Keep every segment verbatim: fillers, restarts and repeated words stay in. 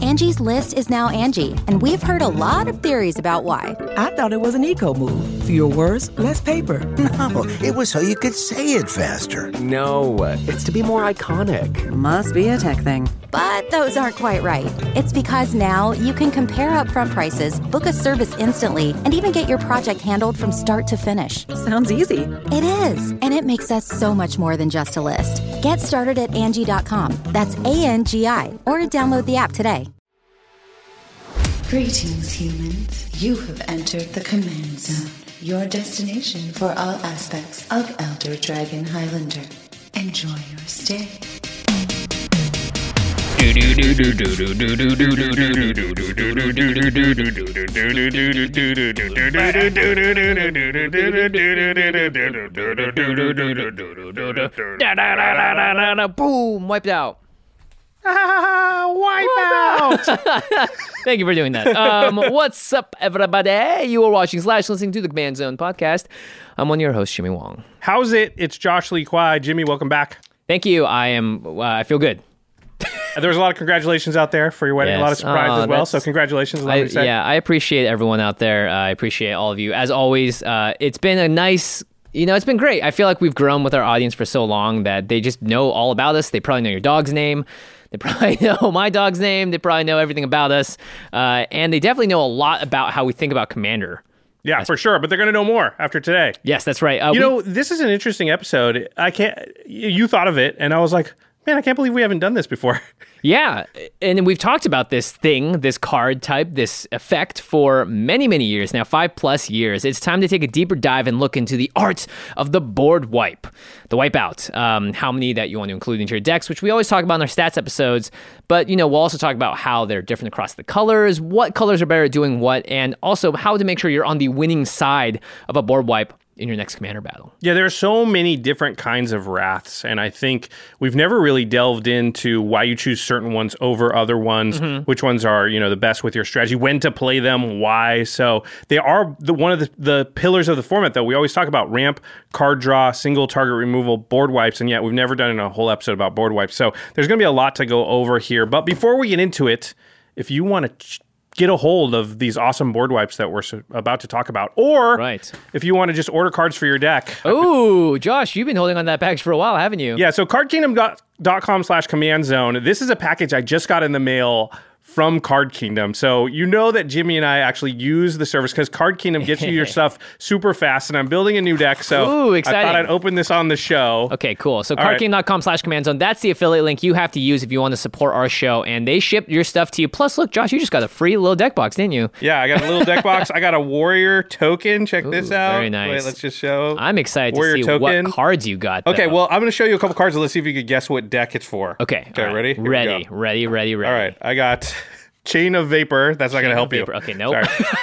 Angie's List is now Angie, and we've heard a lot of theories about why. I thought it was an eco move. Fewer words, less paper. No, it was so you could say it faster. No, it's to be more iconic. Must be a tech thing. But those aren't quite right. It's because now you can compare upfront prices, book a service instantly, and even get your project handled from start to finish. Sounds easy. It is, and it makes us so much more than just a list. Get started at Angie dot com. That's A N G I, or download the app today. Greetings, humans. You have entered the Command Zone, your destination for all aspects of Elder Dragon Highlander. Enjoy your stay. Boom, wiped out. Wipe out! Thank you for doing that. Um, what's up, everybody? You are watching slash listening to the Command Zone podcast. I'm one of your hosts, Jimmy Wong. How's it? It's Josh Lee Kwai. Jimmy, welcome back. Thank you. I am. Uh, I feel good. There's a lot of congratulations out there for your wedding. Yes. A lot of surprises Oh, as well. that's- So congratulations. I, yeah, I appreciate everyone out there. Uh, I appreciate all of you. As always, uh, it's been a nice, you know, it's been great. I feel like we've grown with our audience for so long that they just know all about us. They probably know your dog's name. They probably know my dog's name. They probably know everything about us. Uh, and they definitely know a lot about how we think about Commander. Yeah, that's for sure. But they're going to know more after today. Yes, that's right. Uh, you we, know, this is an interesting episode. I can't, you thought of it, and I was like, man, I can't believe we haven't done this before. Yeah, and we've talked about this thing, this card type, this effect for many, many years now, five plus years. It's time to take a deeper dive and look into the art of the board wipe, the wipeout. Um, how many that you want to include into your decks, which we always talk about in our stats episodes. But, you know, we'll also talk about how they're different across the colors, what colors are better at doing what, and also how to make sure you're on the winning side of a board wipe in your next Commander battle. Yeah, there are so many different kinds of wraths, and I think we've never really delved into why you choose certain ones over other ones, mm-hmm. which ones are, you know, the best with your strategy, when to play them, why. So they are the one of the, the pillars of the format, though. We always talk about ramp, card draw, single target removal, board wipes, and yet we've never done a whole episode about board wipes. So there's going to be a lot to go over here. But before we get into it, if you want to ch- get a hold of these awesome board wipes that we're so about to talk about, or right. if you want to just order cards for your deck. Oh, Josh, you've been holding on that package for a while, haven't you? Yeah, so card kingdom dot com slash command zone. This is a package I just got in the mail from Card Kingdom. So you know that Jimmy and I actually use the service because Card Kingdom gets you your stuff super fast, and I'm building a new deck, so Ooh, exciting. I thought I'd open this on the show. Okay, cool. So card kingdom dot com slash command zone, that's the affiliate link you have to use if you want to support our show, and they ship your stuff to you. Plus, look, Josh, you just got a free little deck box, didn't you? Yeah, I got a little deck box. I got a Warrior token. Check Ooh, this out. Very nice. Wait, let's just show. I'm excited Warrior to see token. what cards you got, though. Okay, well, I'm going to show you a couple cards, and let's see if you could guess what deck it's for. Okay. Okay, right. ready? Here ready, ready, ready, ready. All right, I got Chain of Vapor. That's not going to help you. Okay, nope.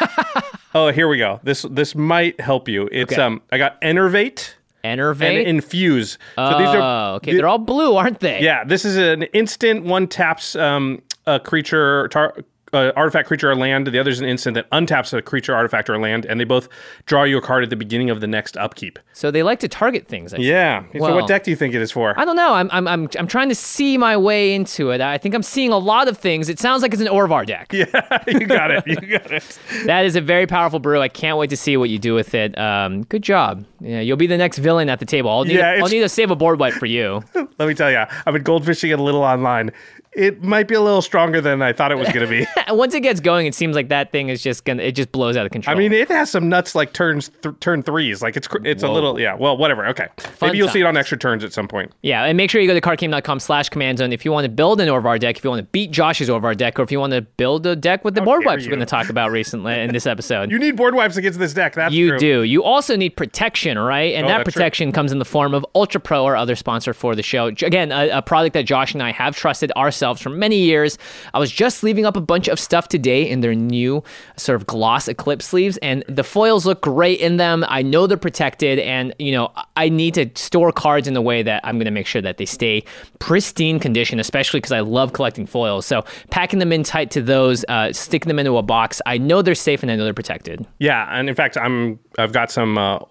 Oh, here we go. This this might help you. It's okay. um, I got Enervate. Enervate? And Infuse. So oh, these are, okay. They're all blue, aren't they? Yeah, this is an instant one taps um, a creature, tar- uh, artifact, creature, or land. The other is an instant that untaps a creature, artifact, or land, and they both draw you a card at the beginning of the next upkeep. So they like to target things. I yeah. See. So well, what deck do you think it is for? I don't know. I'm I'm I'm I'm trying to see my way into it. I think I'm seeing a lot of things. It sounds like it's an Orvar deck. Yeah, you got it. You got it. That is a very powerful brew. I can't wait to see what you do with it. Um, good job. Yeah, you'll be the next villain at the table. I'll need, yeah, a, I'll need to save a board wipe for you. Let me tell you, I've been goldfishing it a little online. It might be a little stronger than I thought it was going to be. Once it gets going, it seems like that thing is just gonna. It just blows out of control. I mean, it has some nuts like turns, th- turn threes. Like it's it's Whoa. a little, yeah. Well, whatever. Okay, Fun maybe you'll times. see it on extra turns at some point. Yeah, and make sure you go to card kingdom dot com slash command zone if you want to build an Orvar deck, if you want to beat Josh's Orvar deck, or if you want to build a deck with the How board dare wipes you. we're going to talk about recently in this episode. You need board wipes against this deck. That's you true. do. You also need protection, right? And Oh, that that's protection comes in the form of Ultra Pro, our other sponsor for the show. Again, a, a product that Josh and I have trusted ourselves for many years. I was just leaving up a bunch of stuff today in their new sort of gloss Eclipse sleeves, and the foils look great in them. I know they're protected, and you know I need to store cards in a way that I'm going to make sure that they stay pristine condition, especially because I love collecting foils. So packing them in tight to those, uh, sticking them into a box, I know they're safe and I know they're protected. Yeah, and in fact, I'm I've got some uh, Ultra Pro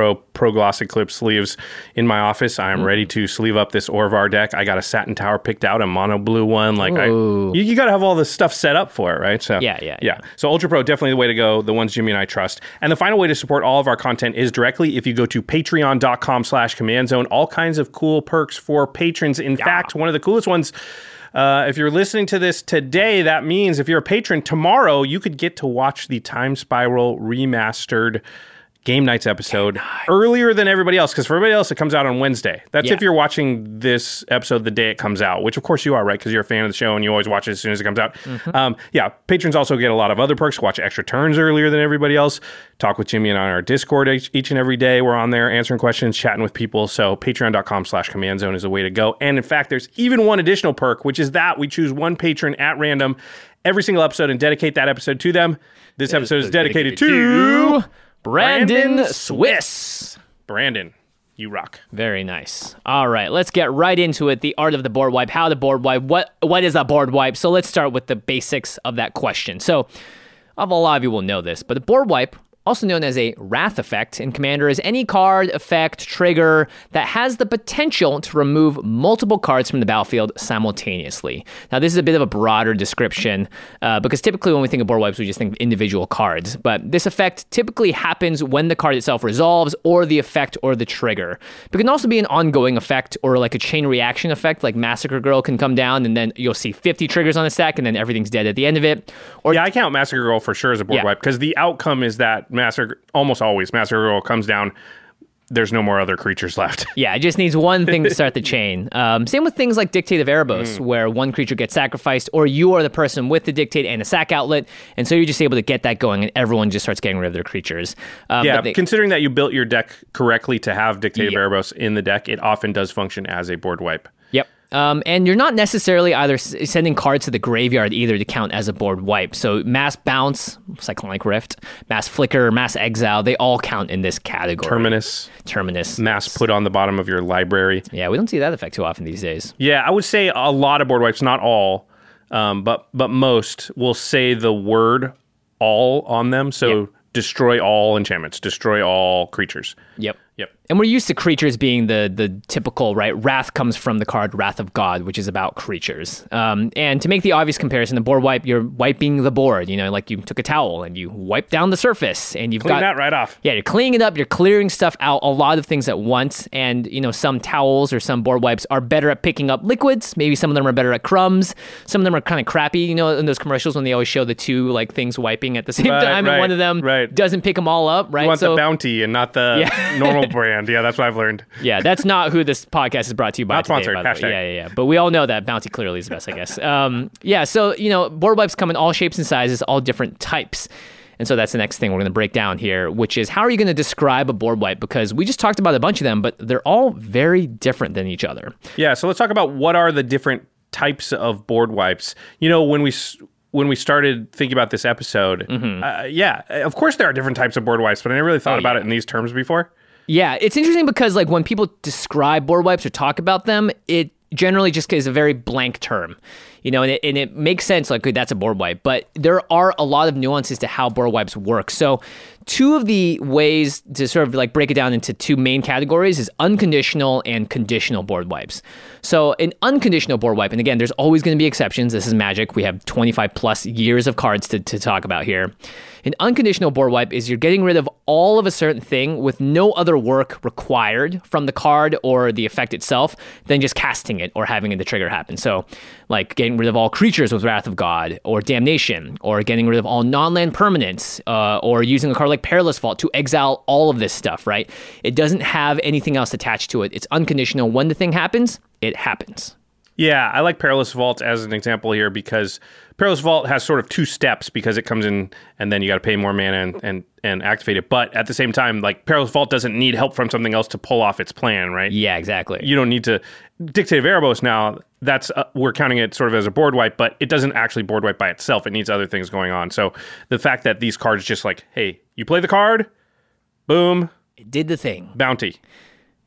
Pro Pro Gloss Eclipse sleeves in my office. I am mm. ready to sleeve up this Orvar deck. I got a Satin Tower picked out, a mono blue one. Like I, you, you got to have all this stuff set up for it, right? So yeah, yeah, yeah. yeah. So Ultra Pro, definitely the way to go. The ones Jimmy and I trust. And the final way to support all of our content is directly if you go to patreon.com slash command zone. All kinds of cool perks for patrons. In yeah. fact, one of the coolest ones, uh, if you're listening to this today, that means if you're a patron, tomorrow you could get to watch the Time Spiral remastered Game Nights episode Game Night. earlier than everybody else, because for everybody else, it comes out on Wednesday. That's yeah. if you're watching this episode the day it comes out, which of course you are, right? Because you're a fan of the show and you always watch it as soon as it comes out. Mm-hmm. Um, yeah, patrons also get a lot of other perks. Watch extra turns earlier than everybody else. Talk with Jimmy and I on our Discord each, each and every day. We're on there answering questions, chatting with people. So patreon.com slash command zone is the way to go. And in fact, there's even one additional perk, which is that we choose one patron at random every single episode and dedicate that episode to them. This episode is dedicated, dedicated to... Brandon, Brandon Swiss. Brandon, you rock. Very nice. All right, let's get right into it. The art of the board wipe, how to board wipe, what what is a board wipe? So let's start with the basics of that question. So a lot of you will know this, but a board wipe, also known as a wrath effect in Commander, is any card, effect, trigger that has the potential to remove multiple cards from the battlefield simultaneously. Now, this is a bit of a broader description uh, because typically when we think of board wipes, we just think of individual cards. But this effect typically happens when the card itself resolves or the effect or the trigger. But it can also be an ongoing effect or like a chain reaction effect, like Massacre Girl can come down and then you'll see fifty triggers on the stack and then everything's dead at the end of it. Or yeah, I count Massacre Girl for sure as a board yeah. wipe because the outcome is that Massacre, almost always, Massacre Girl comes down, there's no more other creatures left. Yeah, it just needs one thing to start the chain. Um, same with things like Dictate of Erebos, mm. where one creature gets sacrificed, or you are the person with the Dictate and a sack outlet, and so you're just able to get that going, and everyone just starts getting rid of their creatures. Um, yeah, they, considering that you built your deck correctly to have Dictate yeah. of Erebos in the deck, it often does function as a board wipe. Yep. Um, and you're not necessarily either s- sending cards to the graveyard either to count as a board wipe. So Mass Bounce, Cyclonic Rift, Mass Flicker, Mass Exile, they all count in this category. Terminus. Terminus. Mass put on the bottom of your library. Yeah, we don't see that effect too often these days. Yeah, I would say a lot of board wipes, not all, um, but but most will say the word all on them. So yep. destroy all enchantments, destroy all creatures. Yep. Yep. And we're used to creatures being the the typical, right? Wrath comes from the card Wrath of God, which is about creatures. Um, and to make the obvious comparison, the board wipe, you're wiping the board. You know, like you took a towel and you wipe down the surface, and you've Clean got that right off. Yeah, you're cleaning it up. You're clearing stuff out. A lot of things at once. And you know, some towels or some board wipes are better at picking up liquids. Maybe some of them are better at crumbs. Some of them are kind of crappy. You know, in those commercials when they always show the two like things wiping at the same right, time, right, and one of them right. doesn't pick them all up. Right. You want so, the Bounty and not the yeah. normal brand. Yeah, that's what I've learned. Yeah, that's not who this podcast is brought to you by. Not today, sponsored. By the way. Hashtag. Yeah, yeah, yeah. But we all know that Bounty clearly is the best, I guess. Um, yeah, so, you know, board wipes come in all shapes and sizes, all different types. And so that's the next thing we're going to break down here, which is how are you going to describe a board wipe? Because we just talked about a bunch of them, but they're all very different than each other. Yeah, so let's talk about what are the different types of board wipes. You know, when we... When we started thinking about this episode, mm-hmm. uh, yeah, of course there are different types of board wipes, but I never really thought oh, about yeah. it in these terms before. Yeah, it's interesting because like when people describe board wipes or talk about them, it generally just is a very blank term, you know, and it, and it makes sense, like, okay, that's a board wipe, but there are a lot of nuances to how board wipes work. So two of the ways to sort of like break it down into two main categories is unconditional and conditional board wipes. So an unconditional board wipe, and again, there's always going to be exceptions. This is Magic. We have twenty-five plus years of cards to, to talk about here. An unconditional board wipe is you're getting rid of all of a certain thing with no other work required from the card or the effect itself than just casting it or having the trigger happen. So like getting rid of all creatures with Wrath of God or Damnation, or getting rid of all non-land permanents, uh, or using a card like Perilous Vault to exile all of this stuff, right? It doesn't have anything else attached to it. It's unconditional. When the thing happens, it happens. Yeah, I like Perilous Vault as an example here because Perilous Vault has sort of two steps because it comes in and then you got to pay more mana and, and, and activate it. But at the same time, like Perilous Vault doesn't need help from something else to pull off its plan, right? Yeah, exactly. You don't need to... Dictate of Erebos now, that's uh, we're counting it sort of as a board wipe, but it doesn't actually board wipe by itself. It needs other things going on. So the fact that these cards just like, hey, you play the card, boom. It did the thing. Bounty.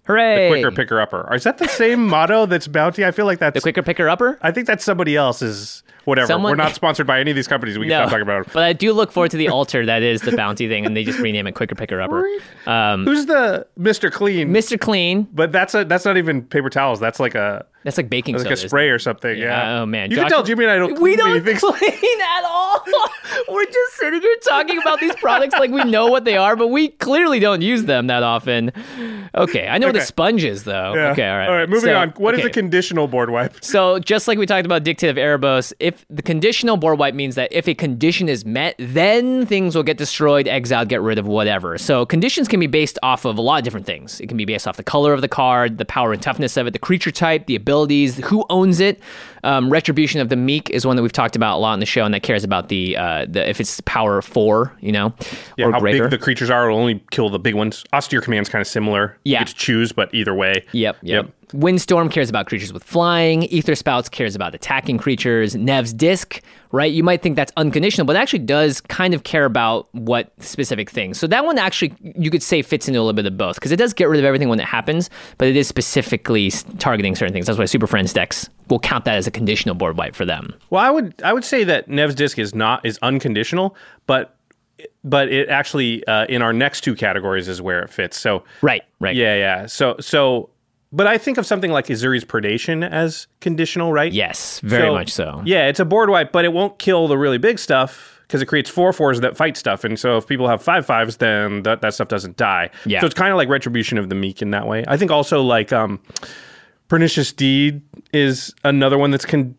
Hooray! The quicker picker upper. Is that the same motto that's Bounty? I feel like that's The quicker picker upper? I think that's somebody else's. Whatever. Someone- We're not sponsored by any of these companies. We can No, stop talking about them. but I do look forward to the altar that is the Bounty thing, and they just rename it Quicker Picker Upper. Um, Who's the Mister Clean? Mister Clean. But that's a that's not even paper towels. That's like a That's like baking like soda. a spray or something. Yeah. Yeah, oh, man. You Josh- can tell Jimmy and I don't. We clean don't anything. clean at all. We're just sitting here talking about these products like we know what they are, but we clearly don't use them that often. Okay, I know the Okay. sponges though. Yeah. Okay, all right. All right. Moving So- on. What is okay. a conditional board wipe? So just like we talked about dictative Erebos, if the conditional board wipe means that if a condition is met, then things will get destroyed, exiled, get rid of, whatever. So conditions can be based off of a lot of different things. It can be based off the color of the card, the power and toughness of it, the creature type, the abilities, who owns it. Um, Retribution of the Meek is one that we've talked about a lot on the show, and that cares about the uh, the if it's power four, you know, Yeah, or how greater. big the creatures are will only kill the big ones. Austere Command's kind of similar. Yeah. You get to choose, but either way. Yep, yep. Windstorm cares about creatures with flying. Ether Spouts cares about attacking creatures. Nev's Disc, right? You might think that's unconditional, but it actually does kind of care about what specific things. So that one actually, you could say, fits into a little bit of both, because it does get rid of everything when it happens, but it is specifically s- targeting certain things. That's why Super Friends decks will count that as a conditional board wipe for them. Well, I would I would say that Nev's Disc is not is unconditional, but but it actually uh, in our next two categories is where it fits. So Right, right. yeah, yeah. So so, but I think of something like Azuri's Predation as conditional, right? Yes, very much so. Yeah, it's a board wipe, but it won't kill the really big stuff because it creates four fours that fight stuff. And so if people have five fives, then that, that stuff doesn't die. Yeah. So it's kind of like Retribution of the Meek in that way. I think also like um, Pernicious Deed is another one that's con.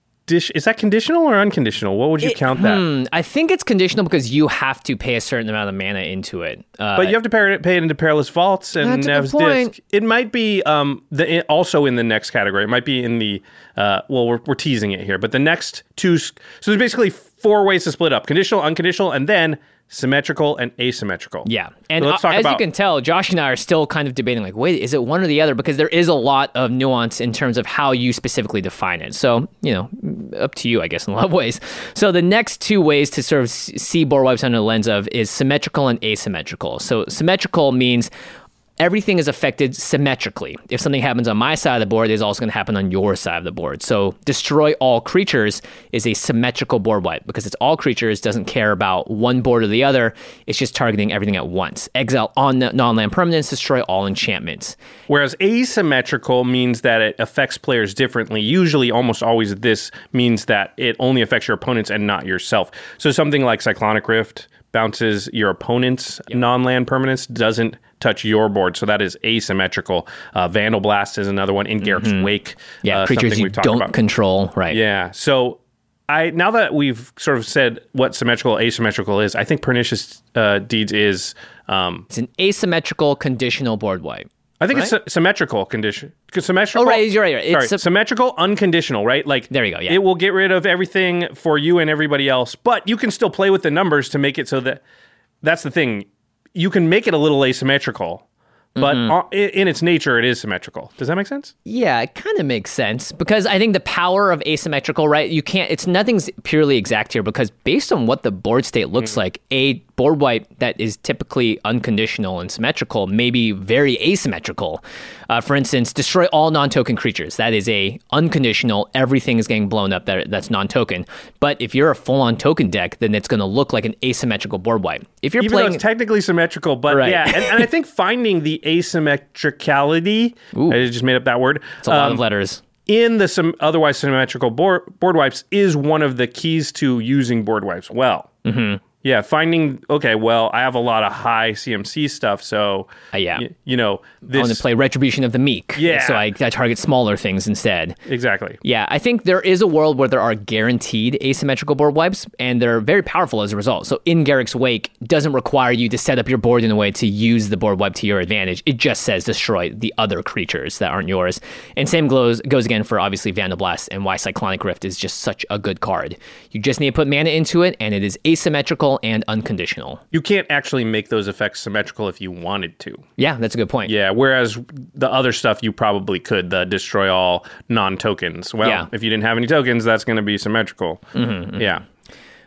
Is that conditional or unconditional? What would you It- count that? Hmm, I think it's conditional because you have to pay a certain amount of mana into it. Uh, But you have to pay it, pay it into Perilous Vaults and That's a good Nev's point. Disc. It might be um, the, it, also in the next category. It might be in the, uh, well, we're, we're teasing it here, but the next two, s- so there's basically four ways to split up: conditional, unconditional, and then symmetrical and asymmetrical. Yeah. And So let's uh, talk as about, you can tell, Josh and I are still kind of debating, like, wait, is it one or the other? Because there is a lot of nuance in terms of how you specifically define it. So, you know, up to you, I guess, in a lot of ways. So the next two ways to sort of s- see board wipes under the lens of is symmetrical and asymmetrical. So symmetrical means everything is affected symmetrically. If something happens on my side of the board, it is also going to happen on your side of the board. So destroy all creatures is a symmetrical board wipe because it's all creatures, doesn't care about one board or the other. It's just targeting everything at once. Exile on non-land permanents, destroy all enchantments. whereas asymmetrical means that it affects players differently. Usually, almost always, this means that it only affects your opponents and not yourself. So something like Cyclonic Rift bounces your opponent's non-land permanents, doesn't touch your board. So that is asymmetrical. Uh, Vandal Blast is another one. In Garrick's Wake. Yeah, uh, creatures something you we've talked don't about. control, right? Yeah. So I now that we've sort of said what symmetrical, asymmetrical is, I think Pernicious uh, Deeds is. Um, It's an asymmetrical conditional board wipe. I think it's Right? sy- symmetrical condition. Symmetrical. Oh, right, you're right, you're right. It's Sorry, sy- symmetrical, unconditional, right? Like There you go, yeah. It will get rid of everything for you and everybody else, but you can still play with the numbers to make it so that that's the thing. You can make it a little asymmetrical, but Mm-hmm. uh, i- in its nature, it is symmetrical. Does that make sense? Yeah, it kind of makes sense because I think the power of asymmetrical, right? You can't, it's nothing's purely exact here because based on what the board state looks like, a board wipe that is typically unconditional and symmetrical may be very asymmetrical. Uh, for instance, destroy all non-token creatures. That is a unconditional, everything is getting blown up that, that's non-token. But if you're a full-on token deck, then it's going to look like an asymmetrical board wipe. If you're Even playing. though it's technically symmetrical, but Right. yeah, and, and I think finding the asymmetricality, Ooh. I just made up that word, It's a lot um, of letters. in the some otherwise symmetrical board, board wipes is one of the keys to using board wipes well. Mm-hmm. Yeah, finding, okay, well, I have a lot of high C M C stuff, so, Uh, yeah. y- you know, I want this, to play Retribution of the Meek. Yeah. So I, I target smaller things instead. exactly. Yeah, I think there is a world where there are guaranteed asymmetrical board wipes, and they're very powerful as a result. So in Garrick's Wake doesn't require you to set up your board in a way to use the board wipe to your advantage. It just says destroy the other creatures that aren't yours. And same goes, goes again for obviously Vandal Blast and why Cyclonic Rift is just such a good card. You just need to put mana into it, and it is asymmetrical and unconditional. You can't actually make those effects symmetrical if you wanted to. Yeah, that's a good point. Yeah, whereas the other stuff you probably could, the destroy all non-tokens. Well, Yeah. if you didn't have any tokens, that's going to be symmetrical. Mm-hmm, Yeah.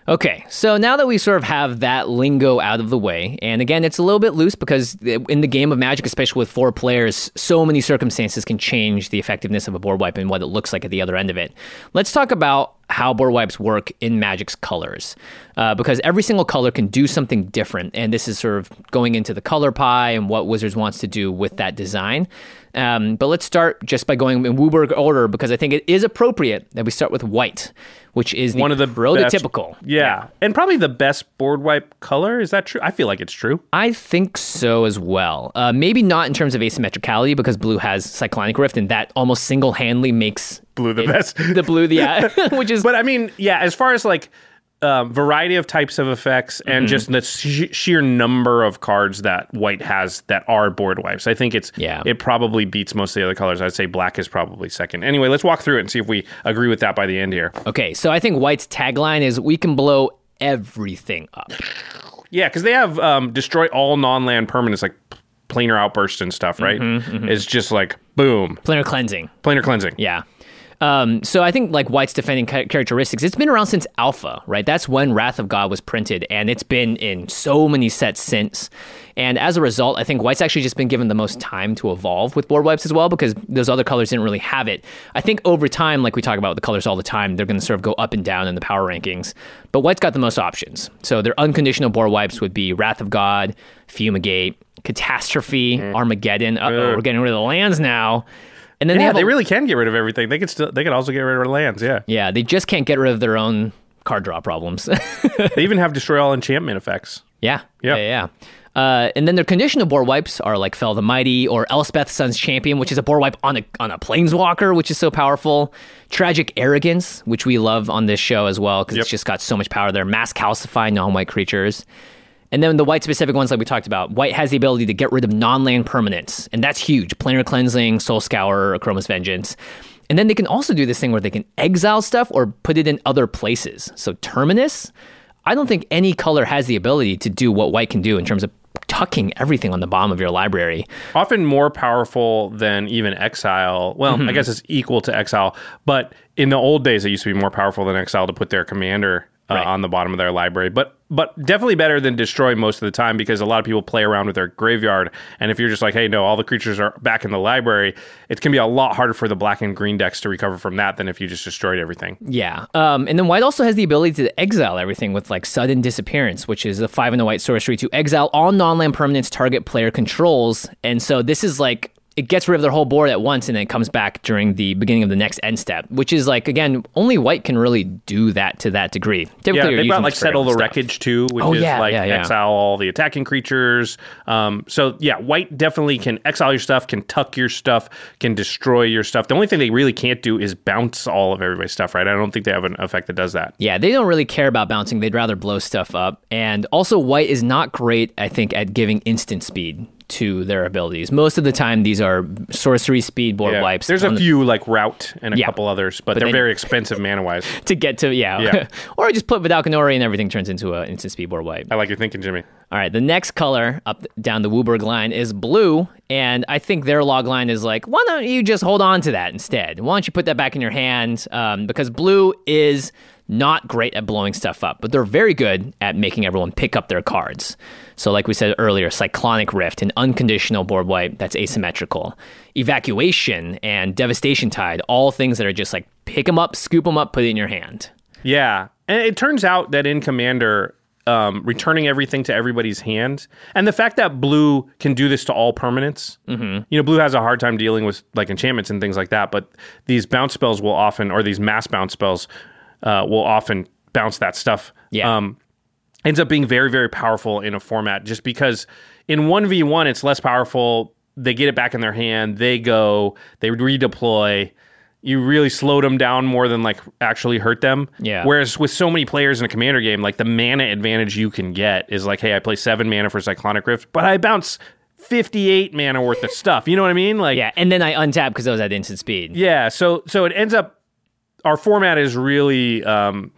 Okay, so now that we sort of have that lingo out of the way, and again, it's a little bit loose because in the game of Magic, especially with four players, so many circumstances can change the effectiveness of a board wipe and what it looks like at the other end of it. Let's talk about how board wipes work in Magic's colors, uh, because every single color can do something different, and this is sort of going into the color pie and what Wizards wants to do with that design. Um, but let's start just by going in WUBRG order, because I think it is appropriate that we start with white, which is the one of the prototypical. Best, yeah. yeah, and probably the best board wipe color. Is that true? I feel like it's true. I think so as well. Uh, maybe not in terms of asymmetricality, because blue has Cyclonic Rift, and that almost single-handedly makes blue the it, best. The blue, the yeah, which is. But I mean, yeah, as far as like. Um, variety of types of effects and mm-hmm. just the sh- sheer number of cards that white has that are board wipes. I think it's yeah. it probably beats most of the other colors. I'd say black is probably second. Anyway, let's walk through it and see if we agree with that by the end here. Okay, so I think white's tagline is "We can blow everything up." Yeah, because they have um, destroy all non-land permanents like planar outburst and stuff, right? Mm-hmm, mm-hmm. It's just like boom, planar cleansing, planar cleansing. Yeah. Um, so I think like White's defending ca- characteristics, it's been around since Alpha, right? That's when Wrath of God was printed, and it's been in so many sets since. And as a result, I think White's actually just been given the most time to evolve with board wipes as well, because those other colors didn't really have it. I think over time, like we talk about with the colors all the time, they're going to sort of go up and down in the power rankings. But White's got the most options. So their unconditional board wipes would be Wrath of God, Fumigate, Catastrophe, mm. Armageddon. Uh-oh, uh. we're getting rid of the lands now. And then yeah, they, have they a, really can get rid of everything. They could still, they could also get rid of lands. Yeah, yeah. They just can't get rid of their own card draw problems. They even have destroy all enchantment effects. Yeah, yep. yeah, yeah. Uh, and then their conditional board wipes are like Fel the Mighty or Elspeth Sun's Champion, which is a board wipe on a on a Planeswalker, which is so powerful. Tragic Arrogance, which we love on this show as well, because yep. it's just got so much power there. Mass Calcify non-white creatures. And then the white-specific ones like we talked about, white has the ability to get rid of non-land permanents, and that's huge. Planar Cleansing, Soul Scour, Chroma's Vengeance. And then they can also do this thing where they can exile stuff or put it in other places. So Terminus, I don't think any color has the ability to do what white can do in terms of tucking everything on the bottom of your library. Often more powerful than even Exile. Well, mm-hmm. I guess it's equal to Exile, but in the old days, it used to be more powerful than Exile to put their commander uh, right. on the bottom of their library. But but definitely better than Destroy most of the time, because a lot of people play around with their graveyard, and if you're just like, hey, no, all the creatures are back in the library, it can be a lot harder for the black and green decks to recover from that than if you just destroyed everything. Yeah, um, and then white also has the ability to exile everything with like Sudden Disappearance, which is a five and a white sorcery to exile all non-land permanents target player controls, and so this is like, it gets rid of their whole board at once, and then it comes back during the beginning of the next end step, which is like, again, only white can really do that to that degree. Typically, yeah, they've got like Settle the stuff. Wreckage too, which oh, is yeah, like yeah, yeah. exile all the attacking creatures. Um, so yeah, white definitely can exile your stuff, can tuck your stuff, can destroy your stuff. The only thing they really can't do is bounce all of everybody's stuff, right? I don't think they have an effect that does that. Yeah, they don't really care about bouncing. They'd rather blow stuff up. And also, white is not great, I think, at giving instant speed to their abilities. Most of the time, these are sorcery speed board yeah. wipes. There's a few like Route and a yeah. couple others, but, but they're very expensive mana-wise. To get to, yeah. yeah. Or just put Vidalcanori and everything turns into an instant speed board wipe. I like your thinking, Jimmy. All right, the next color up down the WUBRG line is blue, and I think their log line is like, why don't you just hold on to that instead? Why don't you put that back in your hand? Um, because blue is not great at blowing stuff up, but they're very good at making everyone pick up their cards. So like we said earlier, Cyclonic Rift, an unconditional board wipe that's asymmetrical. Evacuation and Devastation Tide, all things that are just like pick them up, scoop them up, put it in your hand. Yeah, and it turns out that in Commander, um, returning everything to everybody's hand, and the fact that blue can do this to all permanents, mm-hmm. you know, blue has a hard time dealing with like enchantments and things like that, but these bounce spells will often, or these mass bounce spells, Uh, will often bounce that stuff. Yeah. Um, ends up being very, very powerful in a format just because in one v one, it's less powerful. They get it back in their hand. They go, they redeploy. You really slowed them down more than like actually hurt them. Yeah. Whereas with so many players in a Commander game, like the mana advantage you can get is like, hey, I play seven mana for Cyclonic Rift, but I bounce fifty-eight mana worth of stuff. You know what I mean? Like, yeah, and then I untap because I was at instant speed. Yeah, so so it ends up, our format is really um,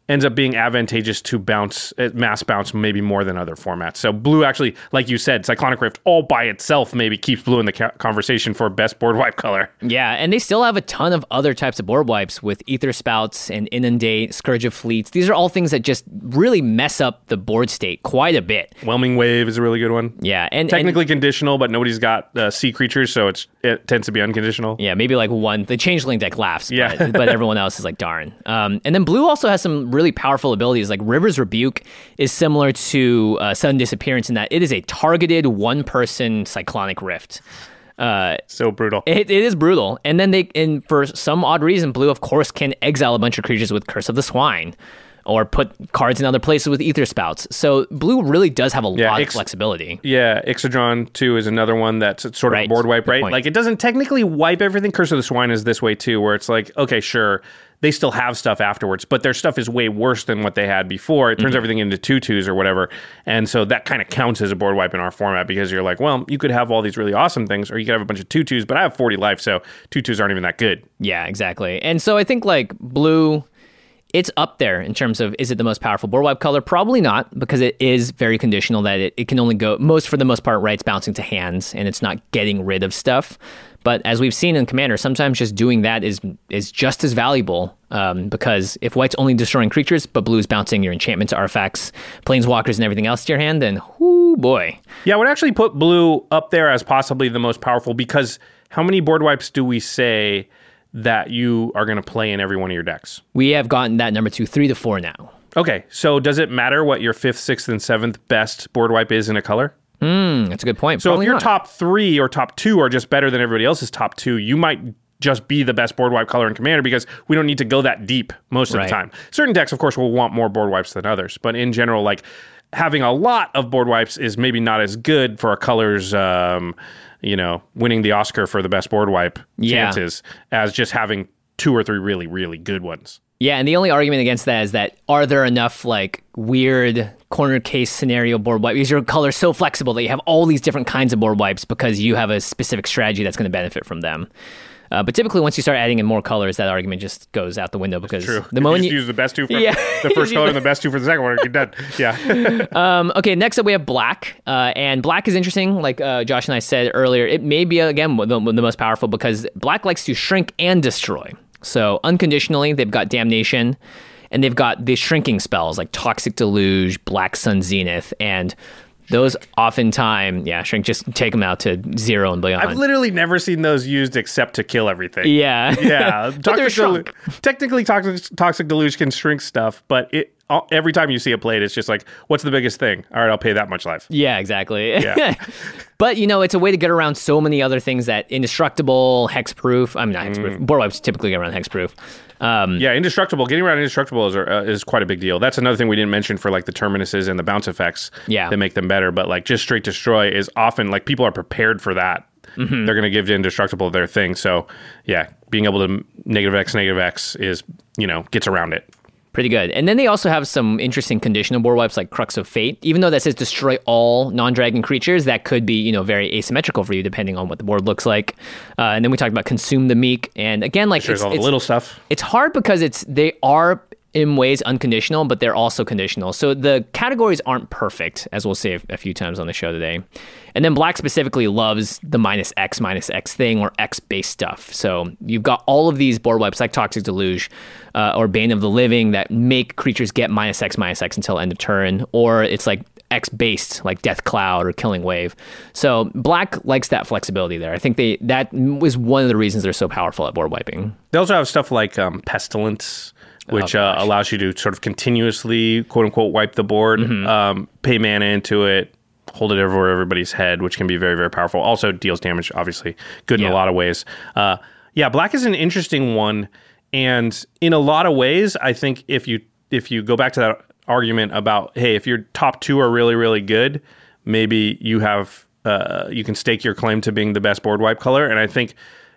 ends up being advantageous to bounce, uh, mass bounce maybe more than other formats. So blue actually, like you said, Cyclonic Rift all by itself maybe keeps blue in the ca- conversation for best board wipe color. Yeah, and they still have a ton of other types of board wipes with Ether Spouts and Inundate, Scourge of Fleets. These are all things that just really mess up the board state quite a bit. Whelming Wave is a really good one. Yeah, and technically and, conditional, but nobody's got uh, sea creatures, so it's it tends to be unconditional. Yeah, maybe like one. The Changeling deck laughs, yeah. but, but everyone else is like, darn. Um, and then blue also has some really powerful abilities. Like River's Rebuke is similar to uh, Sudden Disappearance in that it is a targeted one-person Cyclonic Rift. Uh, so brutal. It, it is brutal. And then they, and for some odd reason, blue, of course, can exile a bunch of creatures with Curse of the Swine, or put cards in other places with Ether Spouts. So blue really does have a yeah, lot Ix- of flexibility. Yeah, Ixodron too is another one that's sort of right. a board wipe, Good right? point. Like it doesn't technically wipe everything. Curse of the Swine is this way too, where it's like, okay, sure, they still have stuff afterwards, but their stuff is way worse than what they had before. It turns mm-hmm. everything into two-twos or whatever. And so that kind of counts as a board wipe in our format because you're like, well, you could have all these really awesome things, or you could have a bunch of two-twos, but I have forty life, so two-twos aren't even that good. Yeah, exactly. And so I think like blue, it's up there in terms of, is it the most powerful board wipe color? Probably not, because it is very conditional that it, it can only go, most for the most part, right, it's bouncing to hands, and it's not getting rid of stuff. But as we've seen in Commander, sometimes just doing that is is just as valuable, um, because if white's only destroying creatures, but blue's bouncing your enchantments, artifacts, planeswalkers, and everything else to your hand, then whoo boy. Yeah, I would actually put blue up there as possibly the most powerful, because how many board wipes do we say that you are going to play in every one of your decks? We have gotten that number two, three to four now. Okay, so does it matter what your fifth, sixth, and seventh best board wipe is in a color? Mm, that's a good point. So Probably if your not. top three or top two are just better than everybody else's top two, you might just be the best board wipe color in Commander because we don't need to go that deep most of Right. the time. Certain decks, of course, will want more board wipes than others, but in general, like having a lot of board wipes is maybe not as good for a color's, um, you know, winning the Oscar for the best board wipe Yeah. chances as just having two or three really, really good ones. Yeah, and the only argument against that is that are there enough like weird corner case scenario board wipes? Is your color so flexible that you have all these different kinds of board wipes because you have a specific strategy that's going to benefit from them? Uh, but typically, once you start adding in more colors, that argument just goes out the window because True. the If moment you you use the best two for Yeah. the first color and the best two for the second one, you're done. Yeah. Um, okay, next up we have black. Uh, and black is interesting. Like uh, Josh and I said earlier, it may be, again, the, the most powerful because black likes to shrink and destroy. So unconditionally, they've got Damnation, and they've got the shrinking spells like Toxic Deluge, Black Sun Zenith, and those oftentimes, yeah, shrink, just take them out to zero and beyond. I've literally never seen those used except to kill everything. Yeah. Yeah. But they're Toxic Delu- shrunk. Technically, toxic, toxic Deluge can shrink stuff, but it all, every time you see it played, it's just like, what's the biggest thing? All right, I'll pay that much life. Yeah, exactly. Yeah. But, you know, it's a way to get around so many other things that indestructible, hexproof, I mean, not hexproof, Mm. board wipes typically get around hexproof. Um, Yeah, indestructible. Getting around indestructible is, uh, is quite a big deal. That's another thing we didn't mention for like the terminuses and the bounce effects Yeah. that make them better. But like just straight destroy is often like people are prepared for that. Mm-hmm. They're going to give indestructible their thing. So yeah, being able to negative X, negative X is, you know, gets around it. Pretty good. And then they also have some interesting conditional board wipes like Crux of Fate. Even though that says destroy all non-dragon creatures, that could be, you know, very asymmetrical for you depending on what the board looks like. Uh, and then we talked about Consume the Meek. And again, like There's it's, all the it's, little stuff. it's hard because it's they are in ways unconditional, but they're also conditional. So the categories aren't perfect, as we'll say a, a few times on the show today. And then black specifically loves the minus X, minus X thing or X-based stuff. So you've got all of these board wipes like Toxic Deluge uh, or Bane of the Living that make creatures get minus X, minus X until end of turn. Or it's like X-based, like Death Cloud or Killing Wave. So black likes that flexibility there. I think they that was one of the reasons they're so powerful at board wiping. They also have stuff like um, Pestilence, which Oh, uh, gosh. allows you to sort of continuously, quote unquote, wipe the board, Mm-hmm. um, pay mana into it, hold it over everybody's head, which can be very, very powerful. Also deals damage, obviously. Good in Yeah. a lot of ways. Uh, yeah, black is an interesting one. And in a lot of ways, I think if you if you go back to that argument about, hey, if your top two are really, really good, maybe you have uh, you can stake your claim to being the best board wipe color. And I think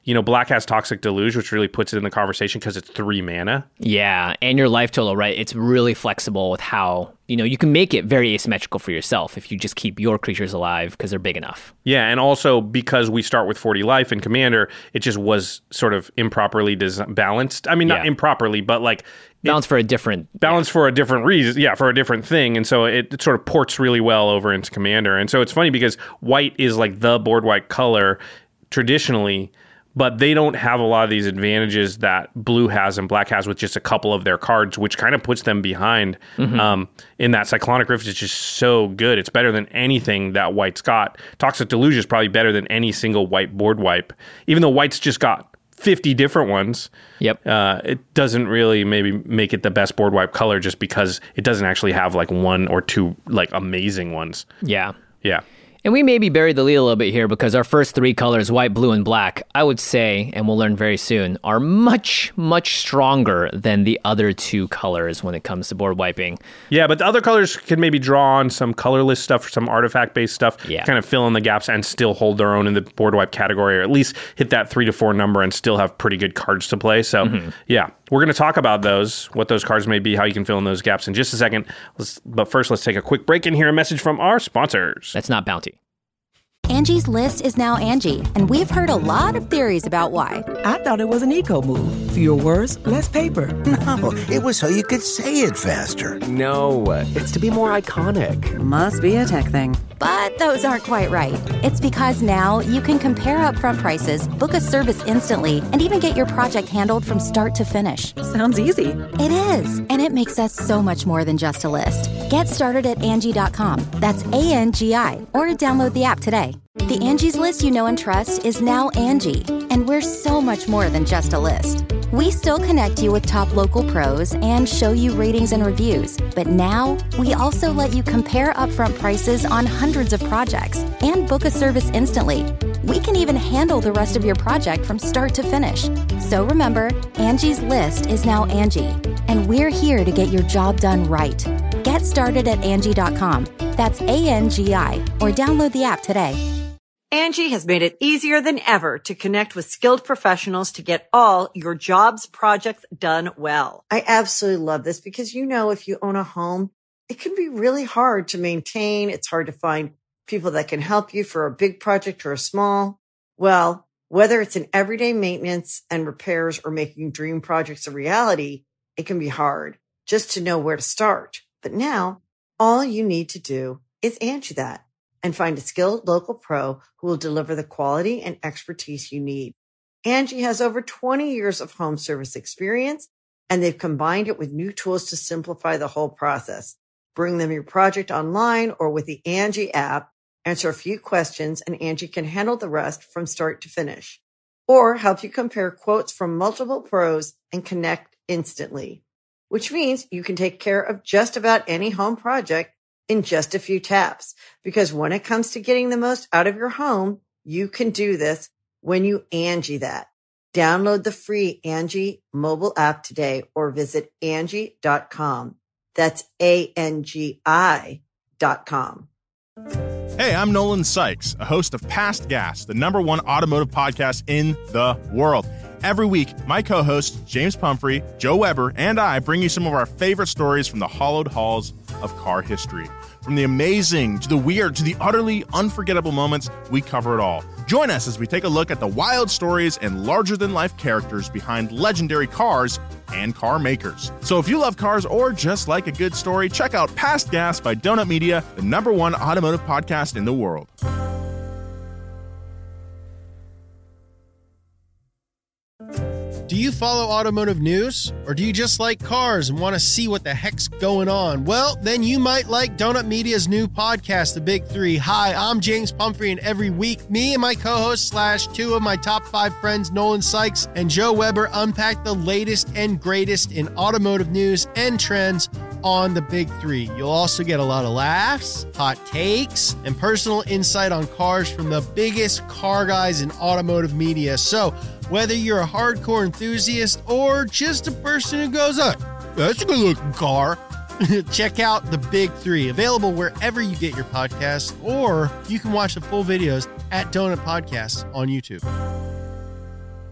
You know, black has Toxic Deluge, which really puts it in the conversation because it's three mana. Yeah, and your life total, right? It's really flexible with how, you know, you can make it very asymmetrical for yourself if you just keep your creatures alive because they're big enough. Yeah, and also because we start with forty life in Commander, it just was sort of improperly des- balanced. I mean, not Yeah. improperly, but like... Balance for a different... Balance yeah. for a different reason. Yeah, for a different thing. And so it, it sort of ports really well over into Commander. And so it's funny because white is like the board white color traditionally, but they don't have a lot of these advantages that blue has and black has with just a couple of their cards, which kind of puts them behind mm-hmm. um, in that Cyclonic Rift is just so good. It's better than anything that white's got. Toxic Deluge is probably better than any single white board wipe, even though white's just got fifty different ones. Yep. Uh, it doesn't really maybe make it the best board wipe color just because it doesn't actually have like one or two like amazing ones. Yeah. Yeah. And we maybe buried the lead a little bit here because our first three colors, white, blue, and black, I would say, and we'll learn very soon, are much, much stronger than the other two colors when it comes to board wiping. Yeah, but the other colors can maybe draw on some colorless stuff, some artifact-based stuff, yeah. kind of fill in the gaps and still hold their own in the board wipe category, or at least hit that three to four number and still have pretty good cards to play. So, mm-hmm. yeah, we're going to talk about those, what those cards may be, how you can fill in those gaps in just a second. Let's, but first, let's take a quick break and hear a message from our sponsors. That's not Bounty. Angie's List is now Angie, and we've heard a lot of theories about why. I thought it was an eco move. Fewer words, less paper. No, it was so you could say it faster. No, it's to be more iconic. Must be a tech thing. But those aren't quite right. It's because now you can compare upfront prices, book a service instantly, and even get your project handled from start to finish. Sounds easy. It is, and it makes us so much more than just a list. Get started at Angie dot com. That's A N G I, or download the app today. The Angie's List you know and trust is now Angie, and we're so much more than just a list. We still connect you with top local pros and show you ratings and reviews, but now we also let you compare upfront prices on hundreds of projects and book a service instantly. We can even handle the rest of your project from start to finish. So remember, Angie's List is now Angie, and we're here to get your job done right. Get started at Angie dot com. That's A N G I, or download the app today. Angie has made it easier than ever to connect with skilled professionals to get all your jobs projects done well. I absolutely love this because, you know, if you own a home, it can be really hard to maintain. It's hard to find people that can help you for a big project or a small. Well, whether it's in everyday maintenance and repairs or making dream projects a reality, it can be hard just to know where to start. But now all you need to do is Angie that and find a skilled local pro who will deliver the quality and expertise you need. Angie has over twenty years of home service experience, and they've combined it with new tools to simplify the whole process. Bring them your project online or with the Angie app, answer a few questions, and Angie can handle the rest from start to finish. Or help you compare quotes from multiple pros and connect instantly, which means you can take care of just about any home project in just a few taps. Because when it comes to getting the most out of your home, you can do this when you Angie that. Download the free Angie mobile app today or visit Angie dot com. That's A N G I dot com. Hey, I'm Nolan Sykes, a host of Past Gas, the number one automotive podcast in the world. Every week, my co-hosts, James Pumphrey, Joe Weber, and I bring you some of our favorite stories from the hallowed halls of car history. From the amazing to the weird to the utterly unforgettable moments, we cover it all. Join us as we take a look at the wild stories and larger-than-life characters behind legendary cars and car makers. So if you love cars or just like a good story, check out Past Gas by Donut Media, the number one automotive podcast in the world. Do you follow automotive news? Or do you just like cars and want to see what the heck's going on? Well, then you might like Donut Media's new podcast, The Big Three. Hi, I'm James Pumphrey, and every week, me and my co-host slash two of my top five friends, Nolan Sykes and Joe Weber, unpack the latest and greatest in automotive news and trends on The Big Three. You'll also get a lot of laughs, hot takes, and personal insight on cars from the biggest car guys in automotive media. So whether you're a hardcore enthusiast or just a person who goes, oh, that's a good looking car, check out The Big Three, available wherever you get your podcasts, or you can watch the full videos at Donut Podcasts on YouTube.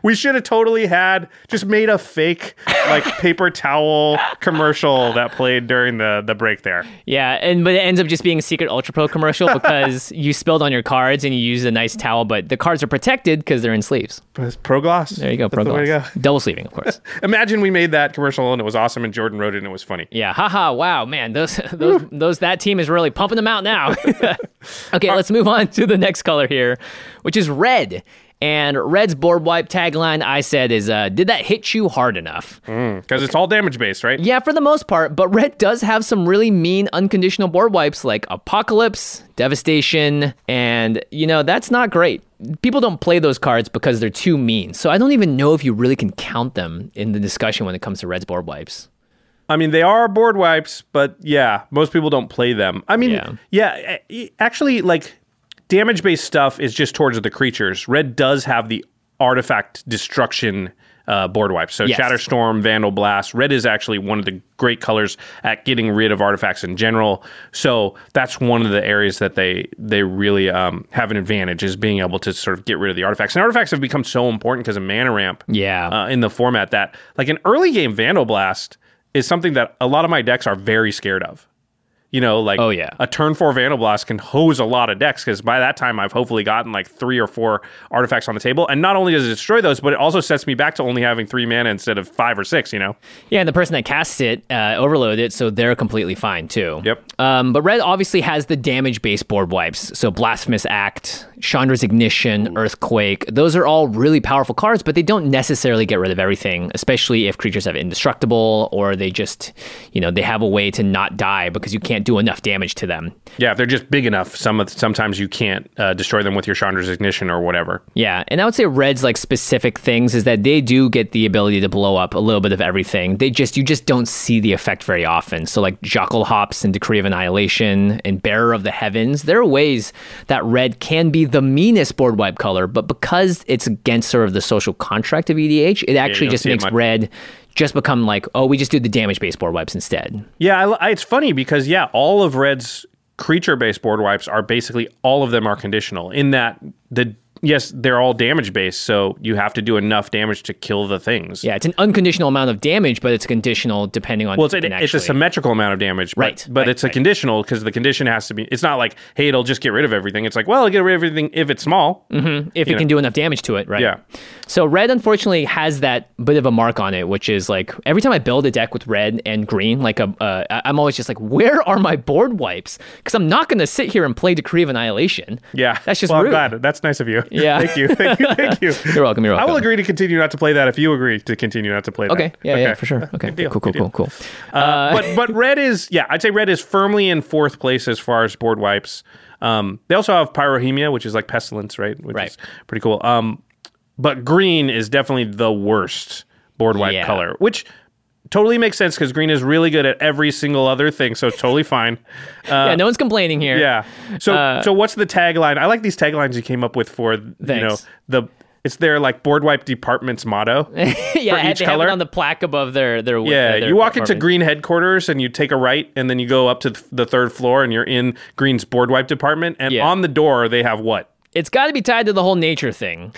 We should have totally had just made a fake like paper towel commercial that played during the the break there. Yeah, and but it ends up just being a secret Ultra Pro commercial because you spilled on your cards and you used a nice towel, but the cards are protected because they're in sleeves. Pro Gloss. There you go, That's Pro the way Gloss. to go. Double sleeving, of course. Imagine we made that commercial and it was awesome, and Jordan wrote it and it was funny. Yeah, haha, wow, man, those those those that team is really pumping them out now. Okay, let's move on to the next color here, which is red. And Red's board wipe tagline, I said, is, uh, did that hit you hard enough? Because mm, it's all damage based, right? Yeah, for the most part. But Red does have some really mean unconditional board wipes like Apocalypse, Devastation, and, you know, that's not great. People don't play those cards because they're too mean. So I don't even know if you really can count them in the discussion when it comes to Red's board wipes. I mean, they are board wipes, but yeah, most people don't play them. I mean, yeah, yeah actually, like... damage-based stuff is just towards the creatures. Red does have the artifact destruction uh, board wipes. So yes. Shatterstorm, Vandal Blast. Red is actually one of the great colors at getting rid of artifacts in general. So that's one of the areas that they they really um, have an advantage, is being able to sort of get rid of the artifacts. And artifacts have become so important because of mana ramp yeah. uh, in the format that, like, an early game Vandal Blast is something that a lot of my decks are very scared of. You know, like oh, yeah. a turn four Vandal Blast can hose a lot of decks, because by that time I've hopefully gotten like three or four artifacts on the table. And not only does it destroy those, but it also sets me back to only having three mana instead of five or six, you know? Yeah, and the person that casts it uh, overload it, so they're completely fine too. Yep. Um, but Red obviously has the damage-based board wipes. So Blasphemous Act, Chandra's Ignition, Ooh. Earthquake. Those are all really powerful cards, but they don't necessarily get rid of everything, especially if creatures have indestructible, or they just, you know, they have a way to not die because you can't do enough damage to them. Yeah, if they're just big enough, some sometimes you can't uh, destroy them with your Chandra's Ignition or whatever. Yeah, and I would say Red's like specific things is that they do get the ability to blow up a little bit of everything. They just you just don't see the effect very often. So like Jackal Hops and Decree of Annihilation and Bearer of the Heavens, there are ways that Red can be the meanest board wipe color, but because it's against sort of the social contract of E D H, it actually yeah, just makes Red just become like, oh, we just do the damage-based board wipes instead. Yeah, I, I, it's funny because, yeah, all of Red's creature-based board wipes are basically, all of them are conditional in that the yes, they're all damage-based, so you have to do enough damage to kill the things. Yeah, it's an unconditional amount of damage, but it's conditional depending on... Well, it's, it, it's a symmetrical amount of damage, but, right, but right, it's a right. conditional because the condition has to be... It's not like, hey, it'll just get rid of everything. It's like, well, it'll get rid of everything if it's small. Mm-hmm. If you, you can do enough damage to it, right? Yeah. So Red, unfortunately, has that bit of a mark on it, which is like, every time I build a deck with Red and Green, like a, uh, I'm always just like, where are my board wipes? Because I'm not going to sit here and play Decree of Annihilation. Yeah. That's just well, rude. I'm glad. That's nice of you. Yeah. Thank you. Thank you. Thank you. You're welcome. You're welcome. I will agree to continue not to play that if you agree to continue not to play that. Okay. Yeah, okay. yeah, for sure. Okay. Good deal. Cool, cool, Good deal. cool, cool. Uh, uh, but but Red is, yeah, I'd say Red is firmly in fourth place as far as board wipes. Um, they also have Pyrohemia, which is like Pestilence, right? Which right. is pretty cool. Um, but Green is definitely the worst board wipe yeah. color, which totally makes sense because Green is really good at every single other thing, so it's totally fine. Uh, yeah, no one's complaining here. Yeah. So uh, so what's the tagline? I like these taglines you came up with for, thanks. you know, the... It's their like board wipe department's motto. yeah, for each they color. have it on the plaque above their their. Yeah, their you walk apartment. into Green headquarters and you take a right, and then you go up to the third floor, and you're in Green's board wipe department. And yeah. on the door they have what? It's got to be tied to the whole nature thing.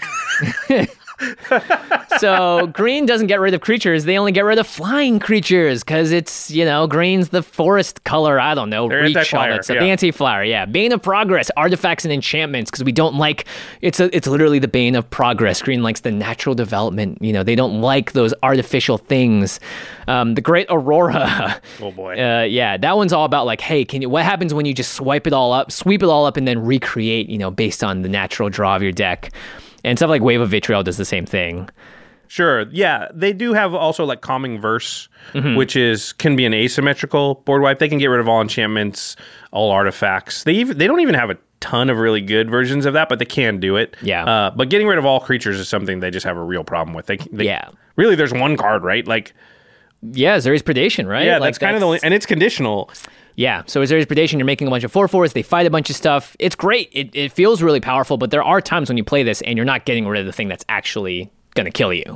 So Green doesn't get rid of creatures; they only get rid of flying creatures because it's, you know, Green's the forest color. I don't know, They're reach anti-flyer, all that stuff. yeah. The anti-flower, yeah. Bane of progress, artifacts and enchantments because we don't like. It's a, it's literally the bane of progress. Green likes the natural development. You know, they don't like those artificial things. Um, the Great Aurora. Oh boy. Uh, yeah, that one's all about like, hey, can you? What happens when you just swipe it all up, sweep it all up, and then recreate? You know, based on the natural draw of your deck. And stuff like Wave of Vitriol does the same thing. Sure. Yeah, they do have also like Calming Verse, mm-hmm. which is can be an asymmetrical board wipe. They can get rid of all enchantments, all artifacts. They even they don't even have a ton of really good versions of that, but they can do it. Yeah. Uh, but getting rid of all creatures is something they just have a real problem with. They, they yeah. Really, there's one card, right? Like. Yeah, Zeri's Predation, right? Yeah, like that's kind of the only, and it's conditional. Yeah, so Zeri's Predation, you're making a bunch of four fours, they fight a bunch of stuff. It's great. It it feels really powerful, but there are times when you play this and you're not getting rid of the thing that's actually going to kill you.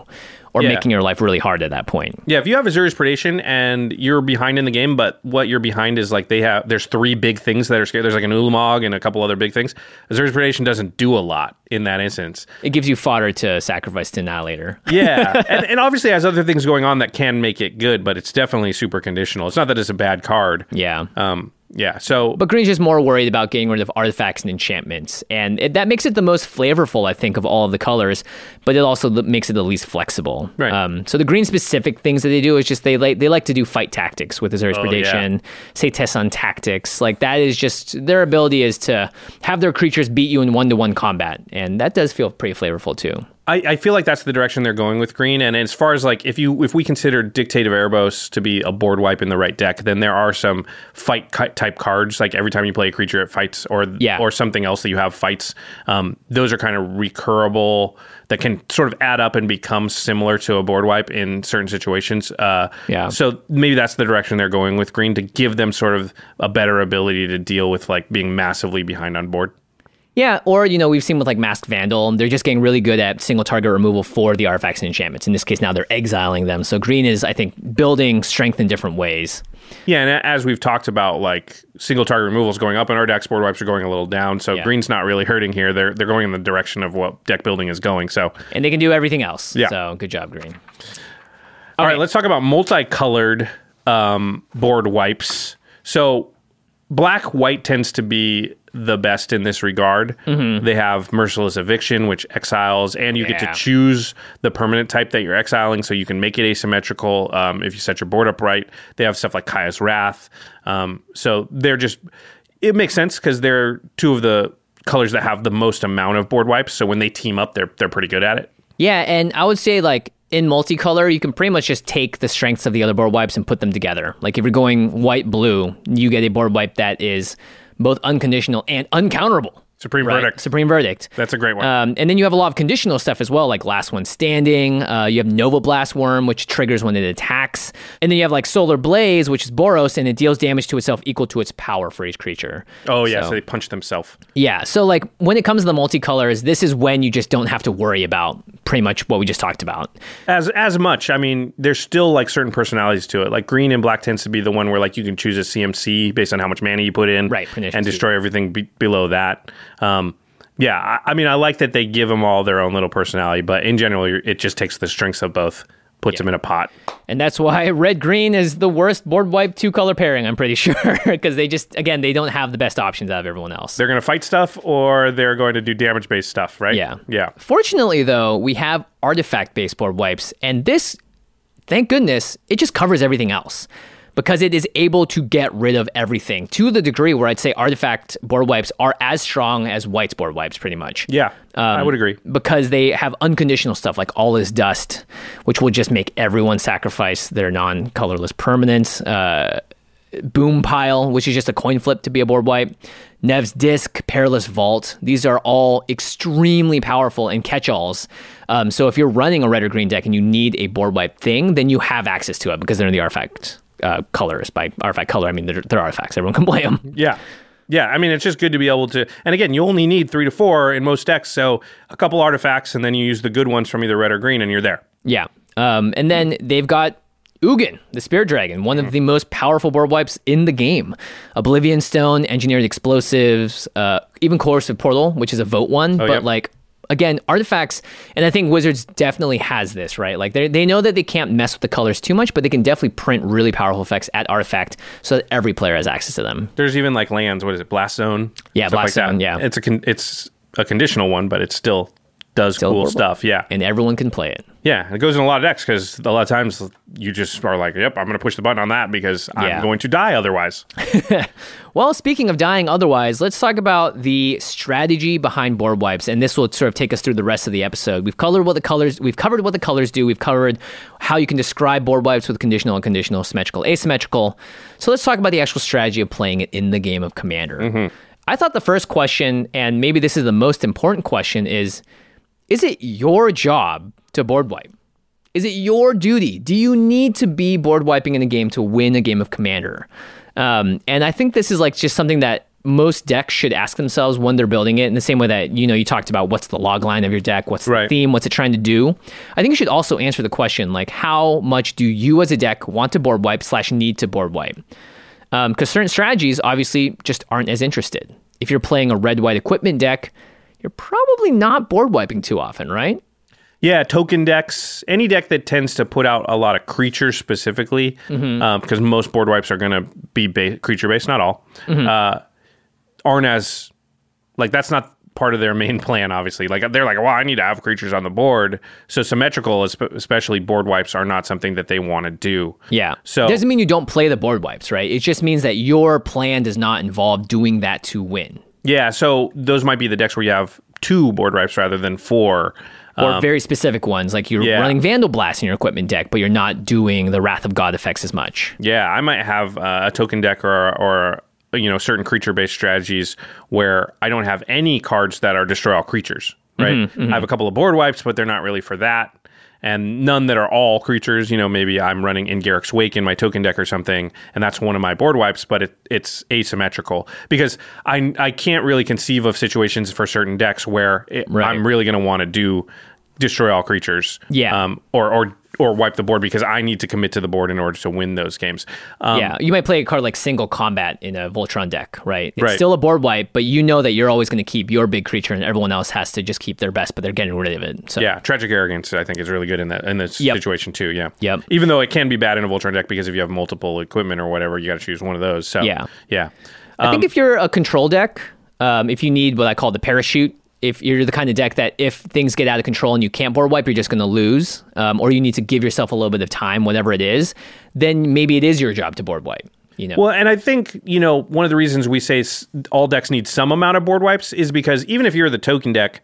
or Yeah. making your life really hard at that point. Yeah, if you have Azuri's Predation and you're behind in the game, but what you're behind is like they have, there's three big things that are scared. There's like an Ulamog and a couple other big things. Azuri's Predation doesn't do a lot in that instance. It gives you fodder to sacrifice to Annihilator. Yeah, and, and obviously has other things going on that can make it good, but it's definitely super conditional. It's not that it's a bad card. Yeah. Um, yeah, so... But Green's just more worried about getting rid of artifacts and enchantments. And it, that makes it the most flavorful, I think, of all of the colors, but it also l- makes it the least flexible. Right. Um, so the Green-specific things that they do is just they like they like to do fight tactics with Azuri's Oh, Predation, yeah. say Tesson tactics. Like, that is just... Their ability is to have their creatures beat you in one-to-one combat. And that does feel pretty flavorful, too. I, I feel like that's the direction they're going with Green. And as far as like, if you if we consider Dictate of Erebos to be a board wipe in the right deck, then there are some fight type cards. Like every time you play a creature, it fights, or Yeah. or something else that you have fights. Um, those are kind of recurable that can sort of add up and become similar to a board wipe in certain situations. Uh, Yeah. So maybe that's the direction they're going with Green, to give them sort of a better ability to deal with like being massively behind on board. Yeah, or, you know, we've seen with like Masked Vandal, they're just getting really good at single target removal for the artifacts and enchantments. In this case, now they're exiling them. So Green is, I think, building strength in different ways. Yeah, and as we've talked about, like single target removals going up in our decks, board wipes are going a little down. So Yeah. Green's not really hurting here. They're they're going in the direction of what deck building is going. So And they can do everything else. Yeah. So good job, Green. all right, let's talk about multicolored um, board wipes. So black white tends to be the best in this regard. Mm-hmm. They have Merciless Eviction, which exiles, and you get Yeah. to choose the permanent type that you're exiling, so you can make it asymmetrical um, if you set your board up right. They have stuff like Kaya's Wrath. Um, so they're just, it makes sense because they're two of the colors that have the most amount of board wipes. So when they team up, they're they're pretty good at it. Yeah, and I would say, like, in multicolor, you can pretty much just take the strengths of the other board wipes and put them together. Like, if you're going white-blue, you get a board wipe that is both unconditional and uncounterable. Supreme right? Verdict. Supreme Verdict. That's a great one. Um, and then you have a lot of conditional stuff as well, like Last One Standing. Uh, you have Nova Blast Worm, which triggers when it attacks. And then you have like Solar Blaze, which is Boros, and it deals damage to itself equal to its power for each creature. oh, yeah, so, so- they punch themselves. Yeah, so like when it comes to the multicolors, this is when you just don't have to worry about pretty much what we just talked about. As as much, I mean, there's still like certain personalities to it. Like green and black tends to be the one where like you can choose a C M C based on how much mana you put in, Right, pernicious and destroy everything be- below that. Um, yeah, I, I mean, I like that they give them all their own little personality, but in general, you're, it just takes the strengths of both, puts them in a pot. And that's why red-green is the worst board wipe two-color pairing, I'm pretty sure, because they just, again, they don't have the best options out of everyone else. They're going to fight stuff, or they're going to do damage-based stuff, right? Yeah. Yeah. Fortunately, though, we have artifact-based board wipes, and this, thank goodness, it just covers everything else. Because it is able to get rid of everything to the degree where I'd say artifact board wipes are as strong as white's board wipes, pretty much. Yeah, I would agree. Because they have unconditional stuff like All Is Dust, which will just make everyone sacrifice their non-colorless permanents. Uh, Boom Pile, which is just a coin flip to be a board wipe. Nev's Disc, Perilous Vault. These are all extremely powerful and catch-alls. Um, so if you're running a red or green deck and you need a board wipe thing, then you have access to it because they're in the artifact uh, colors. By artifact color, I mean they're, they're artifacts. Everyone can play them. Yeah. Yeah, I mean, it's just good to be able to... And again, you only need three to four in most decks, so a couple artifacts, and then you use the good ones from either red or green, and you're there. Yeah. Um, and then they've got Ugin, the Spirit Dragon, one of the most powerful board wipes in the game. Oblivion Stone, Engineered Explosives, uh, even Coercive Portal, which is a vote one, Oh, but yep. like... Again, artifacts, and I think Wizards definitely has this, right? Like, they they know that they can't mess with the colors too much, but they can definitely print really powerful effects at artifact so that every player has access to them. There's even like lands, what is it, Blast Zone? Yeah, Stuff Blast like that. Zone, yeah. It's a, con- it's a conditional one, but it still does Still cool horrible. stuff, yeah. And everyone can play it. Yeah, and it goes in a lot of decks because a lot of times you just are like, yep, I'm going to push the button on that because Yeah. I'm going to die otherwise. Well, speaking of dying otherwise, let's talk about the strategy behind board wipes, and this will sort of take us through the rest of the episode. We've covered what the colors, we've covered what the colors do. We've covered how you can describe board wipes with conditional, unconditional, symmetrical, asymmetrical. So let's talk about the actual strategy of playing it in the game of Commander. Mm-hmm. I thought the first question, and maybe this is the most important question, is: is it your job to board wipe? Is it your duty? Do you need to be board wiping in a game to win a game of Commander? Um, and I think this is like just something that most decks should ask themselves when they're building it, in the same way that, you know, you talked about what's the log line of your deck, what's right. the theme, what's it trying to do. I think you should also answer the question, like, how much do you as a deck want to board wipe slash need to board wipe? Because um, certain strategies obviously just aren't as interested. If you're playing a red-white equipment deck, you're probably not board wiping too often, right? Yeah, token decks, any deck that tends to put out a lot of creatures specifically, mm-hmm. um, because most board wipes are going to be ba- creature-based, not all, mm-hmm. uh, aren't as, like, that's not part of their main plan, obviously. Like, they're like, well, I need to have creatures on the board. So symmetrical, especially board wipes, are not something that they want to do. Yeah. So it doesn't mean you don't play the board wipes, right? It just means that your plan does not involve doing that to win. Yeah, so those might be the decks where you have two board wipes rather than four. Or um, very specific ones, like you're yeah. running Vandal Blast in your equipment deck, but you're not doing the Wrath of God effects as much. Yeah, I might have uh, a token deck or or you know certain creature-based strategies where I don't have any cards that are destroy all creatures, right? Mm-hmm, mm-hmm. I have a couple of board wipes, but they're not really for that. And none that are all creatures. You know, maybe I'm running in Garruk's Wake in my token deck or something, and that's one of my board wipes, but it, it's asymmetrical. Because I I can't really conceive of situations for certain decks where it, right. I'm really going to want to do destroy all creatures. Yeah. Um, or, or or wipe the board because I need to commit to the board in order to win those games. Um, yeah, you might play a card like Single Combat in a Voltron deck, right? It's right. still a board wipe, but you know that you're always going to keep your big creature and everyone else has to just keep their best, but they're getting rid of it. So. Yeah, Tragic Arrogance, I think, is really good in that in this yep. situation too, yeah. Yep. Even though it can be bad in a Voltron deck because if you have multiple equipment or whatever, you got to choose one of those. So, yeah. yeah. I Um, think if you're a control deck, um, if you need what I call the parachute, if you're the kind of deck that if things get out of control and you can't board wipe, you're just going to lose, um, or you need to give yourself a little bit of time, whatever it is, then maybe it is your job to board wipe. You know? Well, and I think, you know, one of the reasons we say all decks need some amount of board wipes is because even if you're the token deck,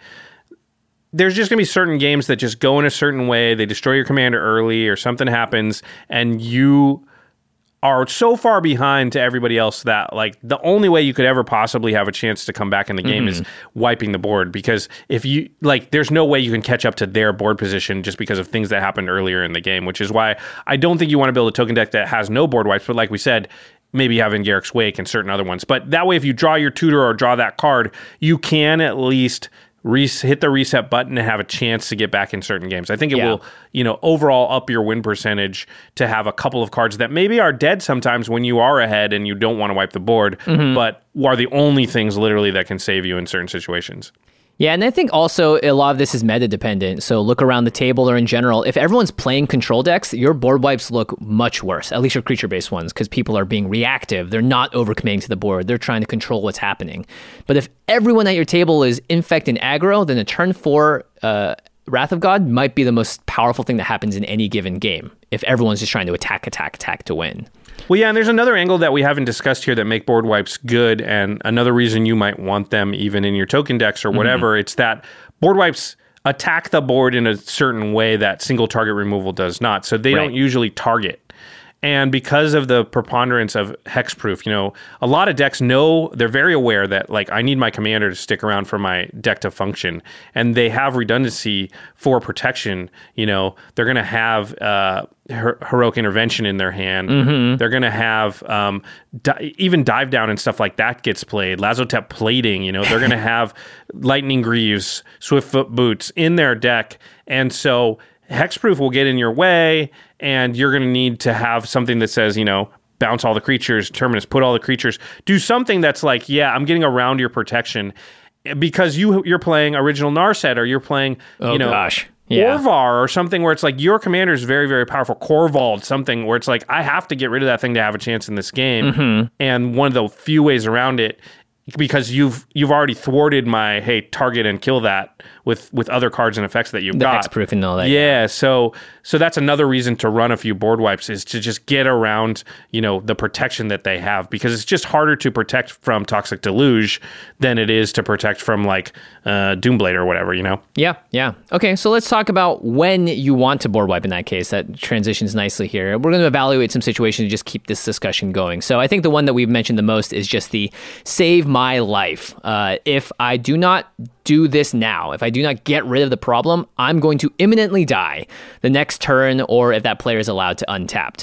there's just going to be certain games that just go in a certain way, they destroy your commander early or something happens, and you are so far behind to everybody else that like the only way you could ever possibly have a chance to come back in the game mm-hmm. is wiping the board, because if you like there's no way you can catch up to their board position just because of things that happened earlier in the game, which is why I don't think you want to build a token deck that has no board wipes, but like we said, maybe having Garruk's Wake and certain other ones. But that way if you draw your tutor or draw that card, you can at least Re- hit the reset button and have a chance to get back in certain games. I think it yeah. will, you know, overall up your win percentage to have a couple of cards that maybe are dead sometimes when you are ahead and you don't want to wipe the board, mm-hmm. but are the only things literally that can save you in certain situations. Yeah, and I think also a lot of this is meta dependent. So look around the table or in general, if everyone's playing control decks, your board wipes look much worse, at least your creature-based ones, because people are being reactive. They're not overcommitting to the board. They're trying to control what's happening. But if everyone at your table is infect and aggro, then a turn four uh, Wrath of God might be the most powerful thing that happens in any given game, if everyone's just trying to attack, attack, attack to win. Well, yeah, and there's another angle that we haven't discussed here that make board wipes good, and another reason you might want them even in your token decks or whatever, mm-hmm. it's that board wipes attack the board in a certain way that single target removal does not. So they right. don't usually target. And because of the preponderance of hexproof, you know, a lot of decks know, they're very aware that, like, I need my commander to stick around for my deck to function. And they have redundancy for protection. You know, they're going to have uh, her- Heroic Intervention in their hand. Mm-hmm. They're going to have um, di- even Dive Down and stuff like that gets played. Lazotep Plating, you know, they're going to have Lightning Greaves, Swiftfoot Boots in their deck. And so hexproof will get in your way, and you're going to need to have something that says, you know, bounce all the creatures, Terminus, put all the creatures, do something that's like, yeah, I'm getting around your protection, because you, you're playing original Narset, or you're playing, oh, you know, gosh. Yeah. Orvar or something where it's like your commander is very, very powerful. Korvald, something where it's like, I have to get rid of that thing to have a chance in this game. Mm-hmm. And one of the few ways around it, because you've you've already thwarted my, hey, target and kill that with, with other cards and effects that you've the got. Hexproof and all that. Yeah, yeah, so so that's another reason to run a few board wipes, is to just get around, you know, the protection that they have, because it's just harder to protect from Toxic Deluge than it is to protect from like uh, Doomblade or whatever, you know? Yeah, yeah. Okay, so let's talk about when you want to board wipe in that case. That transitions nicely here. We're going to evaluate some situations to just keep this discussion going. So I think the one that we've mentioned the most is just the save my life. Uh, if I do not do this now, if I do not get rid of the problem, I'm going to imminently die the next turn, or if that player is allowed to untapped.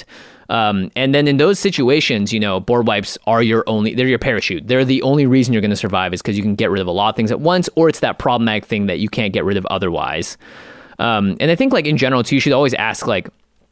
Um, and then in those situations, you know, board wipes are your only, they're your parachute. They're the only reason you're going to survive is because you can get rid of a lot of things at once, or it's that problematic thing that you can't get rid of otherwise. Um, and I think like in general too, you should always ask like,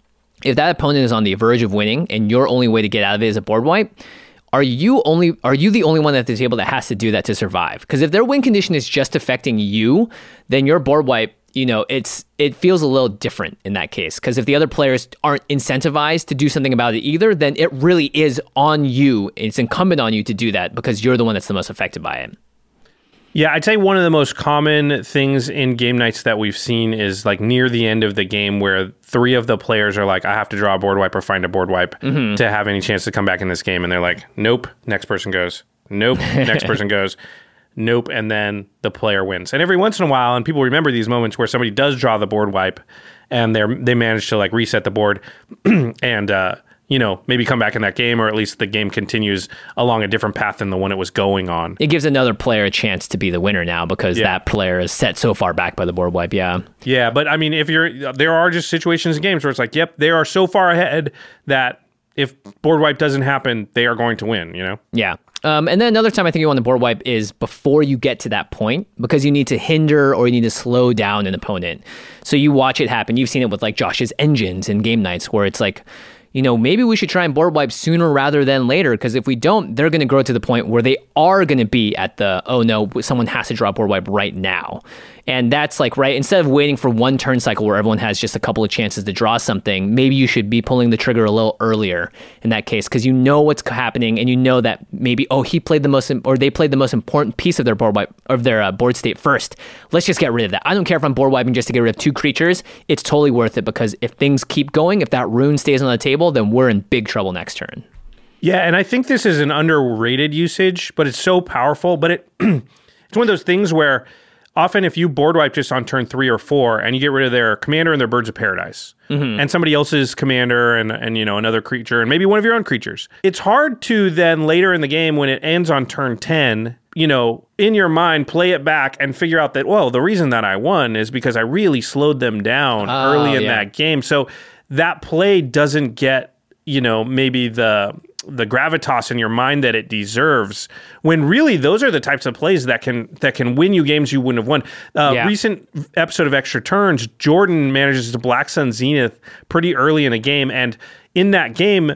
if that opponent is on the verge of winning and your only way to get out of it is a board wipe, are you only are you the only one at the table that has to do that to survive? Because if their win condition is just affecting you, then your board wipe, you know, it's it feels a little different in that case. Because if the other players aren't incentivized to do something about it either, then it really is on you. It's incumbent on you to do that because you're the one that's the most affected by it. Yeah, I'd say one of the most common things in game nights that we've seen is like near the end of the game where three of the players are like, I have to draw a board wipe or find a board wipe mm-hmm. to have any chance to come back in this game. And they're like, nope. Next person goes. Nope. Next person goes. Nope. And then the player wins. And every once in a while, and people remember these moments where somebody does draw the board wipe and they're they manage to like reset the board and uh you know, maybe come back in that game, or at least the game continues along a different path than the one it was going on. It gives another player a chance to be the winner now because yeah. that player is set so far back by the board wipe. Yeah. Yeah. But I mean, if you're, there are just situations in games where it's like, yep, they are so far ahead that if board wipe doesn't happen, they are going to win, you know? Yeah. Um, and then another time I think you want the board wipe is before you get to that point, because you need to hinder or you need to slow down an opponent. So you watch it happen. You've seen it with like Josh's engines in game nights where it's like, you know, maybe we should try and board wipe sooner rather than later, because if we don't, they're going to grow to the point where they are going to be at the, oh no, someone has to draw a board wipe right now. And that's like, right, instead of waiting for one turn cycle where everyone has just a couple of chances to draw something, maybe you should be pulling the trigger a little earlier in that case, because you know what's happening and you know that maybe, oh, he played the most, or they played the most important piece of their board wipe, of their uh, board state first. Let's just get rid of that. I don't care if I'm board wiping just to get rid of two creatures. It's totally worth it, because if things keep going, if that rune stays on the table, then we're in big trouble next turn. Yeah, and I think this is an underrated usage, but it's so powerful. But it it's one of those things where often if you board wipe just on turn three or four and you get rid of their commander and their birds of paradise mm-hmm. and somebody else's commander and, and you know another creature and maybe one of your own creatures, it's hard to then later in the game when it ends on turn ten, you know, in your mind, play it back and figure out that, well, the reason that I won is because I really slowed them down oh, early in yeah. that game. So that play doesn't get, you know, maybe the the gravitas in your mind that it deserves, when really those are the types of plays that can that can win you games you wouldn't have won. Uh, yeah. Recent episode of Extra Turns, Jordan manages to Black Sun Zenith pretty early in a game, and in that game,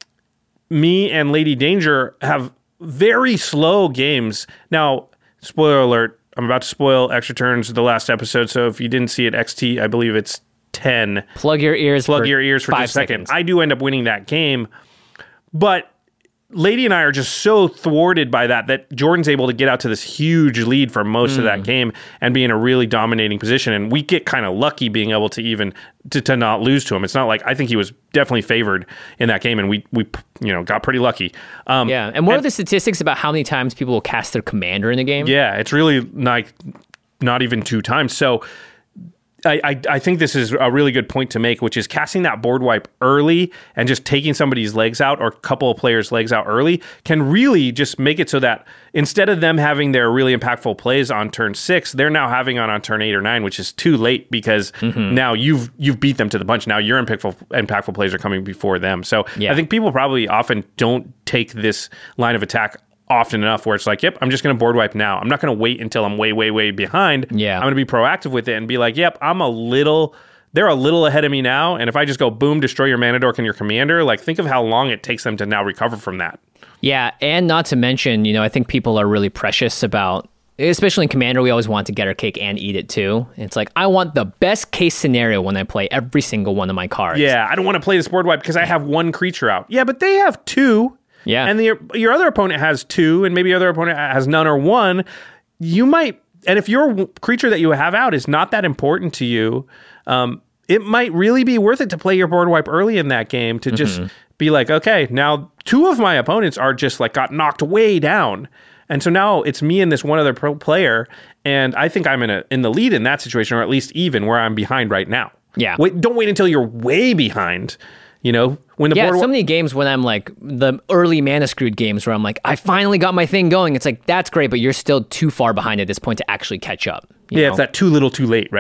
me and Lady Danger have very slow games. Now, spoiler alert, I'm about to spoil Extra Turns, the last episode, so if you didn't see it, X T, I believe it's ten. Plug your ears Plug for your ears for five just a second. seconds. I do end up winning that game, but Lady and I are just so thwarted by that that Jordan's able to get out to this huge lead for most mm. of that game and be in a really dominating position. And we get kind of lucky being able to even to, to not lose to him. It's not like, I think he was definitely favored in that game, and we we you know got pretty lucky. Um, yeah, and what and, are the statistics about how many times people will cast their commander in a game? Yeah, it's really like not even two times. So I, I, I think this is a really good point to make, which is casting that board wipe early and just taking somebody's legs out or a couple of players' legs out early can really just make it so that instead of them having their really impactful plays on turn six, they're now having on on turn eight or nine, which is too late because mm-hmm. now you've you've beat them to the punch. Now your impactful impactful plays are coming before them. So yeah. I think people probably often don't take this line of attack often enough where it's like, yep, I'm just going to board wipe now. I'm not going to wait until I'm way, way, way behind. Yeah. I'm going to be proactive with it and be like, yep, I'm a little, they're a little ahead of me now. And if I just go boom, destroy your mana dork and your commander, like think of how long it takes them to now recover from that. Yeah. And not to mention, you know, I think people are really precious about, especially in Commander, we always want to get our cake and eat it too. It's like, I want the best case scenario when I play every single one of my cards. Yeah. I don't want to play this board wipe because I have one creature out. Yeah, but they have two. Yeah. And the, your other opponent has two, and maybe your other opponent has none or one. You might, and if your creature that you have out is not that important to you, um, it might really be worth it to play your board wipe early in that game to just mm-hmm. be like, okay, now two of my opponents are just like got knocked way down. And so now it's me and this one other pro player, and I think I'm in a in the lead in that situation, or at least even where I'm behind right now. Yeah. Wait, don't wait until you're way behind. You know, when the yeah, board so many games when I'm like the early Mana Screwed games where I'm like, I finally got my thing going. It's like, that's great, but you're still too far behind at this point to actually catch up. Yeah, know? It's that too little too late, right?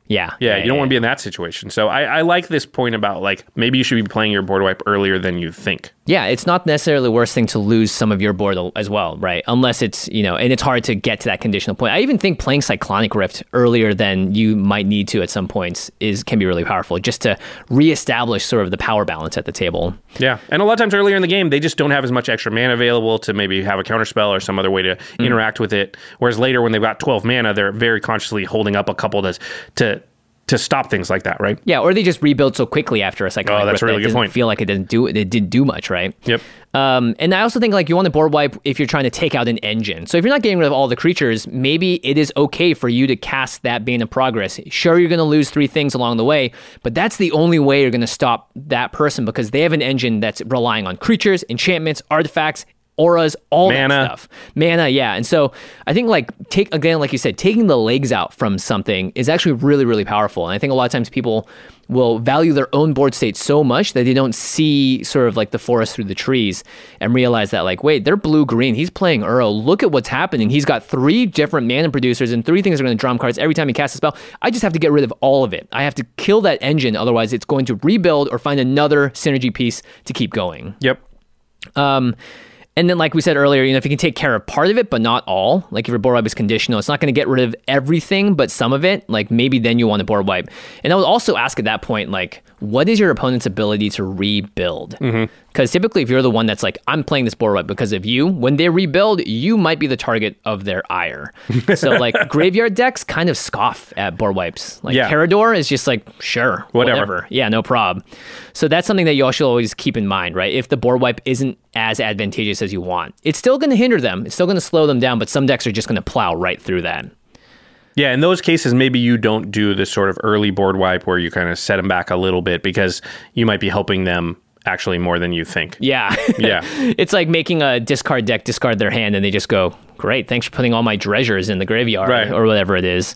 Yeah. Yeah, you don't want to be in that situation. So I, I like this point about like maybe you should be playing your board wipe earlier than you think. Yeah, it's not necessarily the worst thing to lose some of your board as well, right? Unless it's, you know, and it's hard to get to that conditional point. I even think playing Cyclonic Rift earlier than you might need to at some points is can be really powerful, just to reestablish sort of the power balance at the table. Yeah, and a lot of times earlier in the game, they just don't have as much extra mana available to maybe have a counterspell or some other way to mm. interact with it. Whereas later, when they've got twelve mana, they're very consciously holding up a couple to to to stop things like that, right? Yeah, or they just rebuild so quickly after a Cyclonic Oh, that's Rift a really that it good doesn't point. feel like it didn't do it didn't do much, right? Yep. Um, and I also think like you want to board wipe if you're trying to take out an engine. So if you're not getting rid of all the creatures, maybe it is okay for you to cast that Bane of Progress. Sure, you're going to lose three things along the way, but that's the only way you're going to stop that person because they have an engine that's relying on creatures, enchantments, artifacts, auras, all Mana. that stuff. Mana, yeah. And so I think like take again, like you said, taking the legs out from something is actually really, really powerful. And I think a lot of times people will value their own board state so much that they don't see sort of like the forest through the trees and realize that like, wait, they're blue-green. He's playing Uro. Look at what's happening. He's got three different mana producers and three things are going to draw him cards every time he casts a spell. I just have to get rid of all of it. I have to kill that engine. Otherwise, it's going to rebuild or find another synergy piece to keep going. Yep. Um, And then, like we said earlier, you know, if you can take care of part of it, but not all, like if your board wipe is conditional, it's not going to get rid of everything, but some of it, like maybe then you want to board wipe. And I would also ask at that point, like, what is your opponent's ability to rebuild? Because mm-hmm. typically, if you're the one that's like, I'm playing this board wipe because of you, when they rebuild, you might be the target of their ire. So, like, graveyard decks kind of scoff at board wipes. Like, Yeah. Carador is just like, sure, Whatever. whatever. Yeah, no prob. So that's something that you all should always keep in mind, right? If the board wipe isn't as advantageous as you want, it's still going to hinder them. It's still going to slow them down, but some decks are just going to plow right through that. Yeah, in those cases, maybe you don't do this sort of early board wipe where you kind of set them back a little bit because you might be helping them actually more than you think. Yeah. Yeah. It's like making a discard deck discard their hand and they just go, great, thanks for putting all my treasures in the graveyard Right. or whatever it is.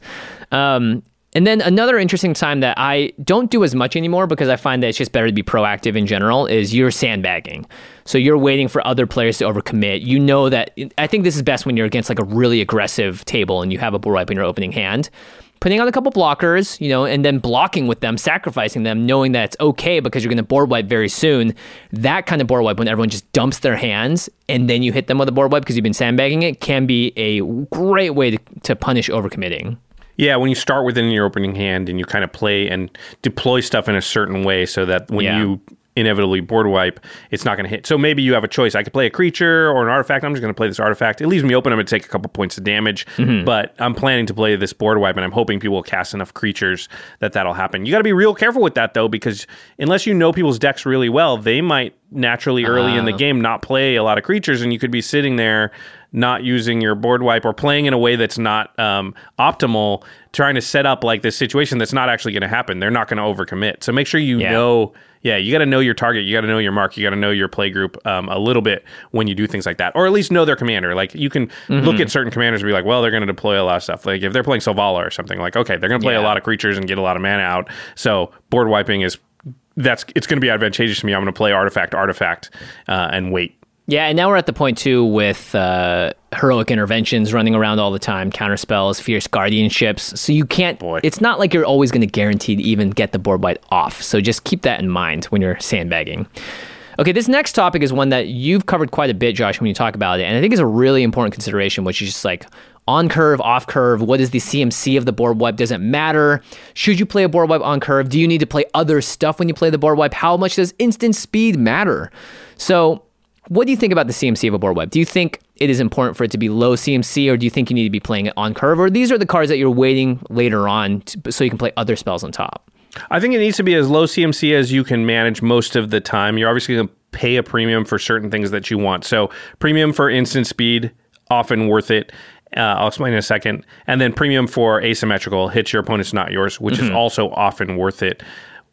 Um, and then another interesting time that I don't do as much anymore because I find that it's just better to be proactive in general is you're sandbagging. So you're waiting for other players to overcommit. You know that, I think this is best when you're against like a really aggressive table and you have a board wipe in your opening hand. Putting out a couple blockers, you know, and then blocking with them, sacrificing them, knowing that it's okay because you're going to board wipe very soon. That kind of board wipe when everyone just dumps their hands and then you hit them with a board wipe because you've been sandbagging it can be a great way to, to punish overcommitting. Yeah, when you start within your opening hand and you kind of play and deploy stuff in a certain way so that when Yeah. you inevitably board wipe, it's not going to hit. So maybe you have a choice. I could play a creature or an artifact. I'm just going to play this artifact. It leaves me open. I'm going to take a couple points of damage, Mm-hmm. but I'm planning to play this board wipe, and I'm hoping people will cast enough creatures that that'll happen. You got to be real careful with that, though, because unless you know people's decks really well, they might naturally early in the Uh. game not play a lot of creatures, and you could be sitting there not using your board wipe or playing in a way that's not um, optimal, trying to set up like this situation that's not actually going to happen. They're not going to overcommit. So make sure you Yeah. know, yeah, you got to know your target. You got to know your mark. You got to know your play group um, a little bit when you do things like that, or at least know their commander. Like you can Mm-hmm. look at certain commanders and be like, well, they're going to deploy a lot of stuff. Like if they're playing Selvala or something, like, okay, they're going to play Yeah. a lot of creatures and get a lot of mana out. So board wiping is, that's, it's going to be advantageous to me. I'm going to play artifact, artifact, uh, and wait. Yeah, and now we're at the point too with uh, heroic interventions running around all the time, counterspells, fierce guardianships. So you can't. Boy. It's not like you're always going to guarantee to even get the board wipe off. So just keep that in mind when you're sandbagging. Okay, this next topic is one that you've covered quite a bit, Josh, when you talk about it, and I think is a really important consideration, which is just like on curve, off curve. What is the C M C of the board wipe? Does it matter? Should you play a board wipe on curve? Do you need to play other stuff when you play the board wipe? How much does instant speed matter? So what do you think about the C M C of a board wipe? Do you think it is important for it to be low C M C, or do you think you need to be playing it on curve? Or these are the cards that you're waiting later on to, so you can play other spells on top? I think it needs to be as low C M C as you can manage most of the time. You're obviously going to pay a premium for certain things that you want. So premium for instant speed, often worth it. Uh, I'll explain in a second. And then premium for asymmetrical, hits your opponent's, not yours, which mm-hmm. is also often worth it.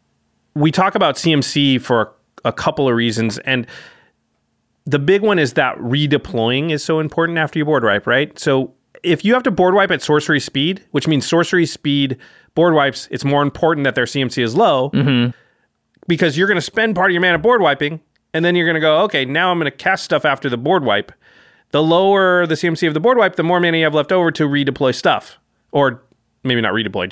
We talk about C M C for a, a couple of reasons, and the big one is that redeploying is so important after you board wipe, right? So if you have to board wipe at sorcery speed, which means sorcery speed board wipes, it's more important that their C M C is low Mm-hmm. because you're going to spend part of your mana board wiping, and then you're going to go, okay, now I'm going to cast stuff after the board wipe. The lower the C M C of the board wipe, the more mana you have left over to redeploy stuff. Or maybe not redeploy, just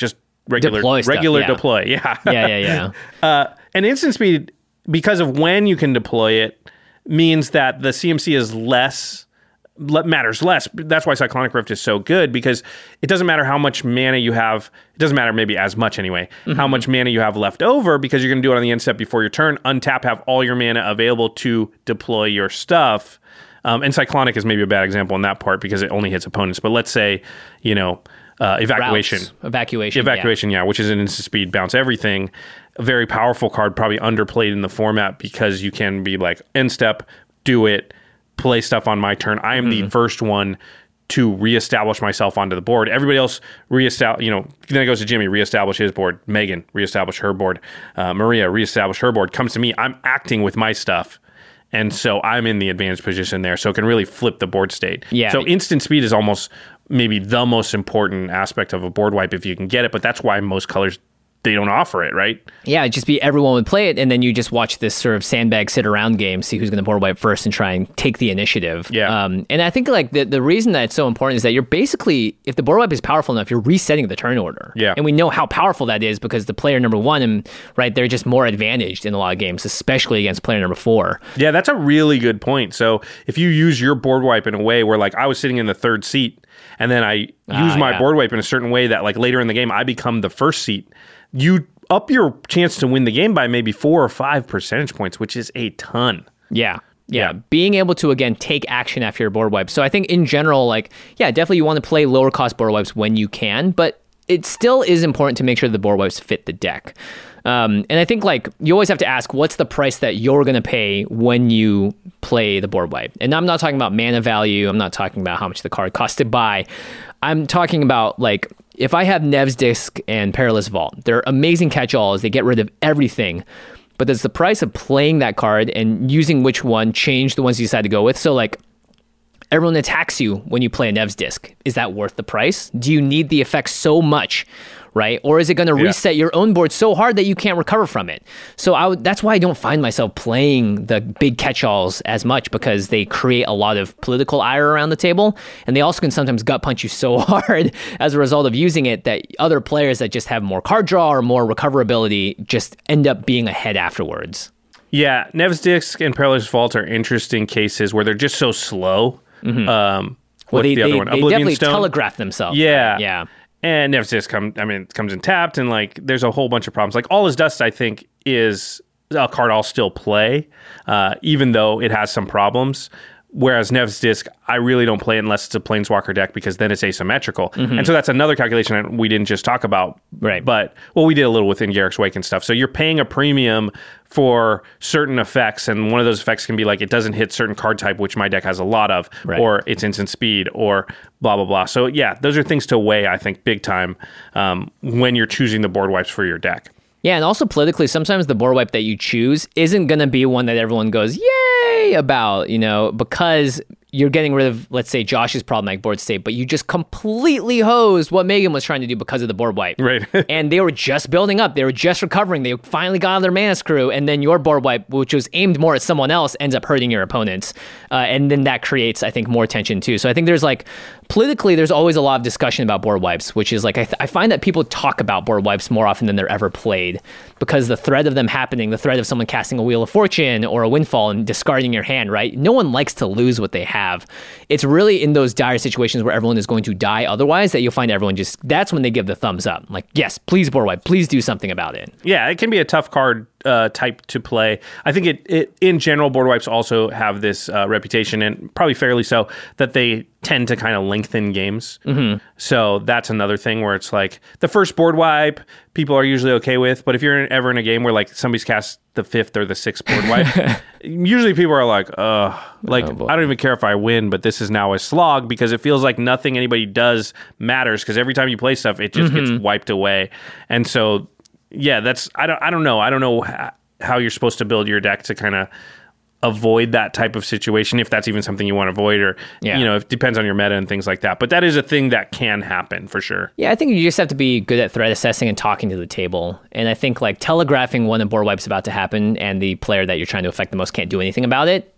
regular deploy stuff, regular yeah. deploy. Yeah. Yeah, yeah, yeah. uh, and instant speed, because of when you can deploy it, means that the C M C is less matters less. That's why Cyclonic Rift is so good, because it doesn't matter how much mana you have. It doesn't matter maybe as much anyway, mm-hmm. how much mana you have left over, because you're going to do it on the end step before your turn. Untap, have all your mana available to deploy your stuff. Um, and Cyclonic is maybe a bad example in that part because it only hits opponents. But let's say, you know, uh, evacuation. Routes. Evacuation. Evacuation, yeah. yeah, which is an instant speed, bounce everything. A very powerful card, probably underplayed in the format because you can be like, end step, do it, play stuff on my turn. I am mm-hmm. the first one to reestablish myself onto the board. Everybody else reestablish, you know, then it goes to Jimmy, reestablish his board. Megan, reestablish her board. Uh, Maria, reestablish her board. Comes to me, I'm acting with my stuff. And so I'm in the advantage position there. So it can really flip the board state. Yeah. So instant speed is almost maybe the most important aspect of a board wipe if you can get it. But that's why most colors, they don't offer it, right? Yeah, it'd just be everyone would play it, and then you just watch this sort of sandbag sit around game, see who's going to board wipe first and try and take the initiative. Yeah. Um, and I think like the, the reason that it's so important is that you're basically, if the board wipe is powerful enough, you're resetting the turn order. Yeah. And we know how powerful that is because the player number one, and right, they're just more advantaged in a lot of games, especially against player number four. Yeah, that's a really good point. So if you use your board wipe in a way where like I was sitting in the third seat, and then I use ah, my yeah. board wipe in a certain way that like later in the game I become the first seat, you up your chance to win the game by maybe four or five percentage points, which is a ton. Yeah. Yeah. Yeah. Being able to, again, take action after your board wipe. So I think in general, like, yeah, definitely you want to play lower cost board wipes when you can, but it still is important to make sure the board wipes fit the deck. Um, and I think like you always have to ask, what's the price that you're going to pay when you play the board wipe? And I'm not talking about mana value. I'm not talking about how much the card costs to buy. I'm talking about like, if I have Nev's Disc and Perilous Vault, they're amazing catch-alls. They get rid of everything. But does the price of playing that card and using which one change the ones you decide to go with? So like, everyone attacks you when you play a Nev's Disc. Is that worth the price? Do you need the effect so much, right? Or is it going to Yeah. reset your own board so hard that you can't recover from it? So I would, that's why I don't find myself playing the big catch-alls as much, because they create a lot of political ire around the table, and they also can sometimes gut punch you so hard as a result of using it that other players that just have more card draw or more recoverability just end up being ahead afterwards. Yeah, Nev's Disc and Perilous Vault are interesting cases where they're just so slow. Mm-hmm. Um, Well, what's they, the they, other one? they Oblivion definitely Stone? telegraph themselves. Yeah. Right? Yeah. And Nev's Disc come, I mean, it comes in tapped, and like there's a whole bunch of problems. Like All Is Dust, I think, is a card I'll still play, uh, even though it has some problems. Whereas Nev's Disc, I really don't play it unless it's a Planeswalker deck, because then it's asymmetrical. Mm-hmm. And so that's another calculation that we didn't just talk about. Right. But, well, we did a little within Garrick's Wake and stuff. So you're paying a premium for certain effects, and one of those effects can be like it doesn't hit certain card type, which my deck has a lot of, right. or it's instant speed, or blah, blah, blah. So yeah, those are things to weigh, I think, big time um, when you're choosing the board wipes for your deck. Yeah, and also politically, sometimes the board wipe that you choose isn't going to be one that everyone goes, yay, about, you know, because you're getting rid of, let's say, Josh's problematic board state, but you just completely hosed what Megan was trying to do because of the board wipe. Right. And they were just building up. They were just recovering. They finally got out of their mana screw, and then your board wipe, which was aimed more at someone else, ends up hurting your opponents. Uh, and then that creates, I think, more tension too. So I think there's like, politically, there's always a lot of discussion about board wipes, which is like, I, th- I find that people talk about board wipes more often than they're ever played, because the threat of them happening, the threat of someone casting a Wheel of Fortune or a Windfall and discarding your hand, right? No one likes to lose what they have. It's really in those dire situations where everyone is going to die otherwise that you'll find everyone just, that's when they give the thumbs up. Like, yes, please board wipe, please do something about it. Yeah, it can be a tough card uh, type to play. I think it, it in general, board wipes also have this uh, reputation, and probably fairly so, that they tend to kind of lengthen games. Mm-hmm. So that's another thing where it's like the first board wipe people are usually okay with, but if you're in, ever in a game where like somebody's cast the fifth or the sixth board wipe, usually people are like, uh, like oh, I don't even care if I win, but this is now a slog, because it feels like nothing anybody does matters, because every time you play stuff, it just mm-hmm. gets wiped away. And so, yeah, that's I don't I don't know I don't know how you're supposed to build your deck to kind of avoid that type of situation, if that's even something you want to avoid, or yeah. you know, it depends on your meta and things like that. But that is a thing that can happen for sure. Yeah, I think you just have to be good at threat assessing and talking to the table. And I think like telegraphing when a board wipe's about to happen and the player that you're trying to affect the most can't do anything about it,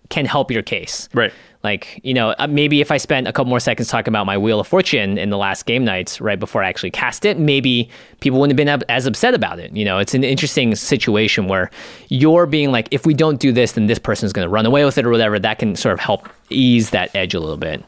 can help your case. Right. Like, you know, maybe if I spent a couple more seconds talking about my Wheel of Fortune in the last game nights right before I actually cast it, maybe people wouldn't have been as upset about it. You know, it's an interesting situation where you're being like, if we don't do this, then this person's going to run away with it or whatever. That can sort of help ease that edge a little bit.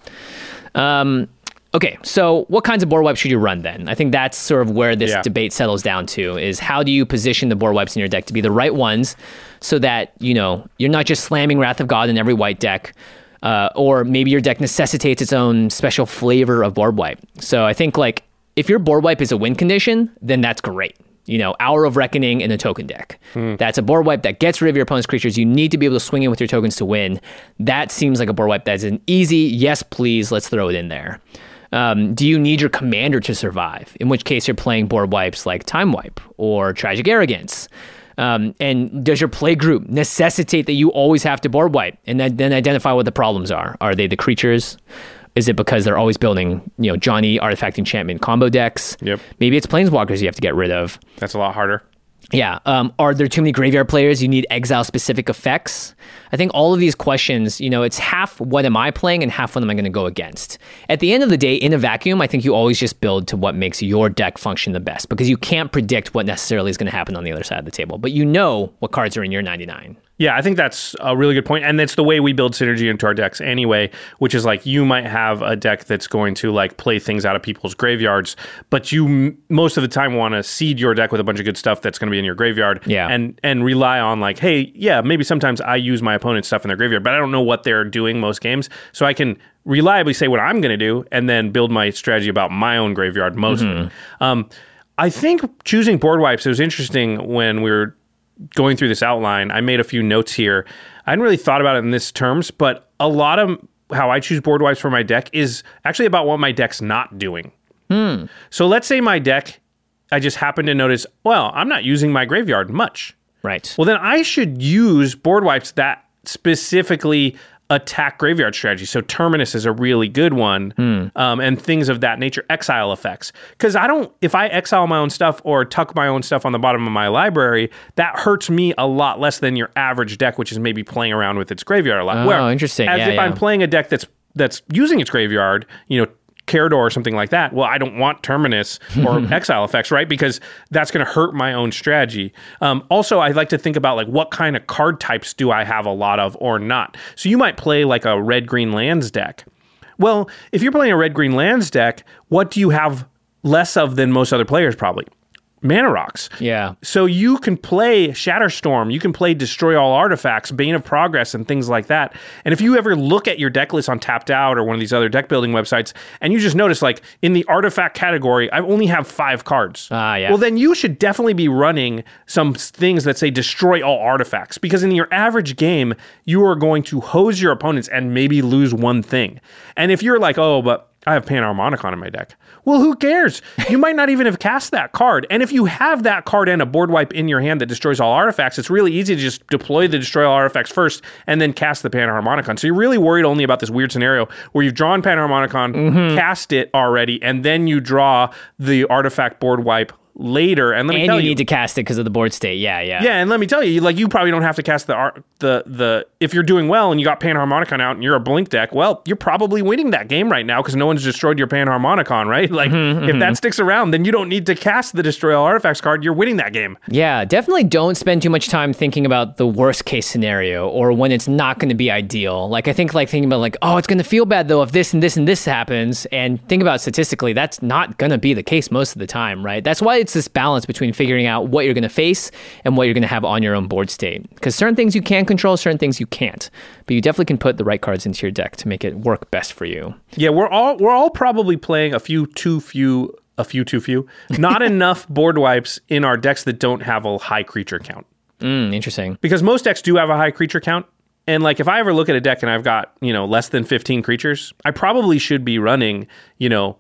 Um, okay, so what kinds of board wipes should you run then? I think that's sort of where this yeah. debate settles down to, is how do you position the board wipes in your deck to be the right ones so that, you know, you're not just slamming Wrath of God in every white deck. Uh, or maybe your deck necessitates its own special flavor of board wipe. So I think like if your board wipe is a win condition, then that's great. You know, Hour of Reckoning in a token deck. Hmm. That's a board wipe that gets rid of your opponent's creatures. You need to be able to swing in with your tokens to win. That seems like a board wipe that's an easy, yes, please, let's throw it in there. Um, do you need your commander to survive? In which case you're playing board wipes like Time Wipe or Tragic Arrogance. Um, and does your play group necessitate that you always have to board wipe? And then, then identify what the problems are. Are they the creatures? Is it because they're always building, you know, Johnny Artifact Enchantment combo decks? Yep. Maybe it's Planeswalkers you have to get rid of. That's a lot harder. Yeah. Um, are there too many graveyard players? You need exile-specific effects. I think all of these questions, you know, it's half what am I playing and half what am I going to go against. At the end of the day, in a vacuum, I think you always just build to what makes your deck function the best, because you can't predict what necessarily is going to happen on the other side of the table. But you know what cards are in your ninety-nine. Yeah, I think that's a really good point. And that's the way we build synergy into our decks anyway, which is like you might have a deck that's going to like play things out of people's graveyards, but you m- most of the time want to seed your deck with a bunch of good stuff that's going to be in your graveyard. Yeah. And and rely on like, hey, yeah, maybe sometimes I use my opponent's stuff in their graveyard, but I don't know what they're doing most games. So I can reliably say what I'm going to do and then build my strategy about my own graveyard mostly. Mm-hmm. Um, I think choosing board wipes, it was interesting when we were going through this outline. I made a few notes here. I hadn't really thought about it in this terms, but a lot of how I choose board wipes for my deck is actually about what my deck's not doing. Hmm. So let's say my deck, I just happen to notice, well, I'm not using my graveyard much. Right. Well, then I should use board wipes that specifically attack graveyard strategy. So Terminus is a really good one, hmm. um, and things of that nature, exile effects. Because I don't, if I exile my own stuff or tuck my own stuff on the bottom of my library, that hurts me a lot less than your average deck, which is maybe playing around with its graveyard a lot. Oh, Where, interesting. As yeah, if yeah. I'm playing a deck that's that's using its graveyard, you know, Carador or something like that, well, I don't want Terminus or exile effects, right? Because that's going to hurt my own strategy. Um, also, I like to think about like what kind of card types do I have a lot of or not. So you might play like a red-green lands deck. Well, if you're playing a red-green lands deck, what do you have less of than most other players probably? Mana Rocks. Yeah. So you can play Shatterstorm, you can play Destroy All Artifacts, Bane of Progress, and things like that. And if you ever look at your deck list on Tapped Out or one of these other deck building websites, and you just notice like in the artifact category, I only have five cards. Ah, yeah. Well, then you should definitely be running some things that say Destroy All Artifacts, because in your average game, you are going to hose your opponents and maybe lose one thing. And if you're like, oh, but I have Panharmonicon in my deck. Well, who cares? You might not even have cast that card. And if you have that card and a board wipe in your hand that destroys all artifacts, it's really easy to just deploy the destroy all artifacts first and then cast the Panharmonicon. So you're really worried only about this weird scenario where you've drawn Panharmonicon, mm-hmm. cast it already, and then you draw the artifact board wipe later. And let me and tell you you, need to cast it because of the board state. Yeah, yeah. Yeah, and let me tell you, like you probably don't have to cast the art, the the if you're doing well and you got Panharmonicon out and you're a blink deck, well, you're probably winning that game right now because no one's destroyed your Panharmonicon, right? Like mm-hmm, if mm-hmm. that sticks around, then you don't need to cast the Destroy All Artifacts card. You're winning that game. Yeah, definitely don't spend too much time thinking about the worst case scenario or when it's not going to be ideal. Like I think like thinking about like, oh, it's going to feel bad though if this and this and this happens, and think about statistically, that's not going to be the case most of the time, right? That's why it's this balance between figuring out what you're going to face and what you're going to have on your own board state. Because certain things you can control, certain things you can't. But you definitely can put the right cards into your deck to make it work best for you. Yeah, we're all we're all probably playing a few too few, a few too few, not enough board wipes in our decks that don't have a high creature count. Mm, interesting. Because most decks do have a high creature count. And like if I ever look at a deck and I've got, you know, less than fifteen creatures, I probably should be running, you know,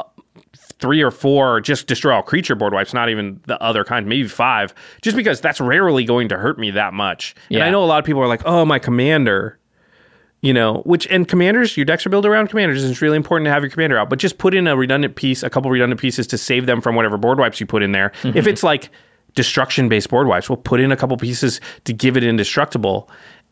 three or four just destroy all creature board wipes, not even the other kind, maybe five, just because that's rarely going to hurt me that much. Yeah. And I know a lot of people are like, oh, my commander, you know, which, and commanders, your decks are built around commanders, and it's really important to have your commander out, but just put in a redundant piece, a couple redundant pieces to save them from whatever board wipes you put in there. Mm-hmm. If it's like destruction-based board wipes, we'll put in a couple pieces to give it indestructible.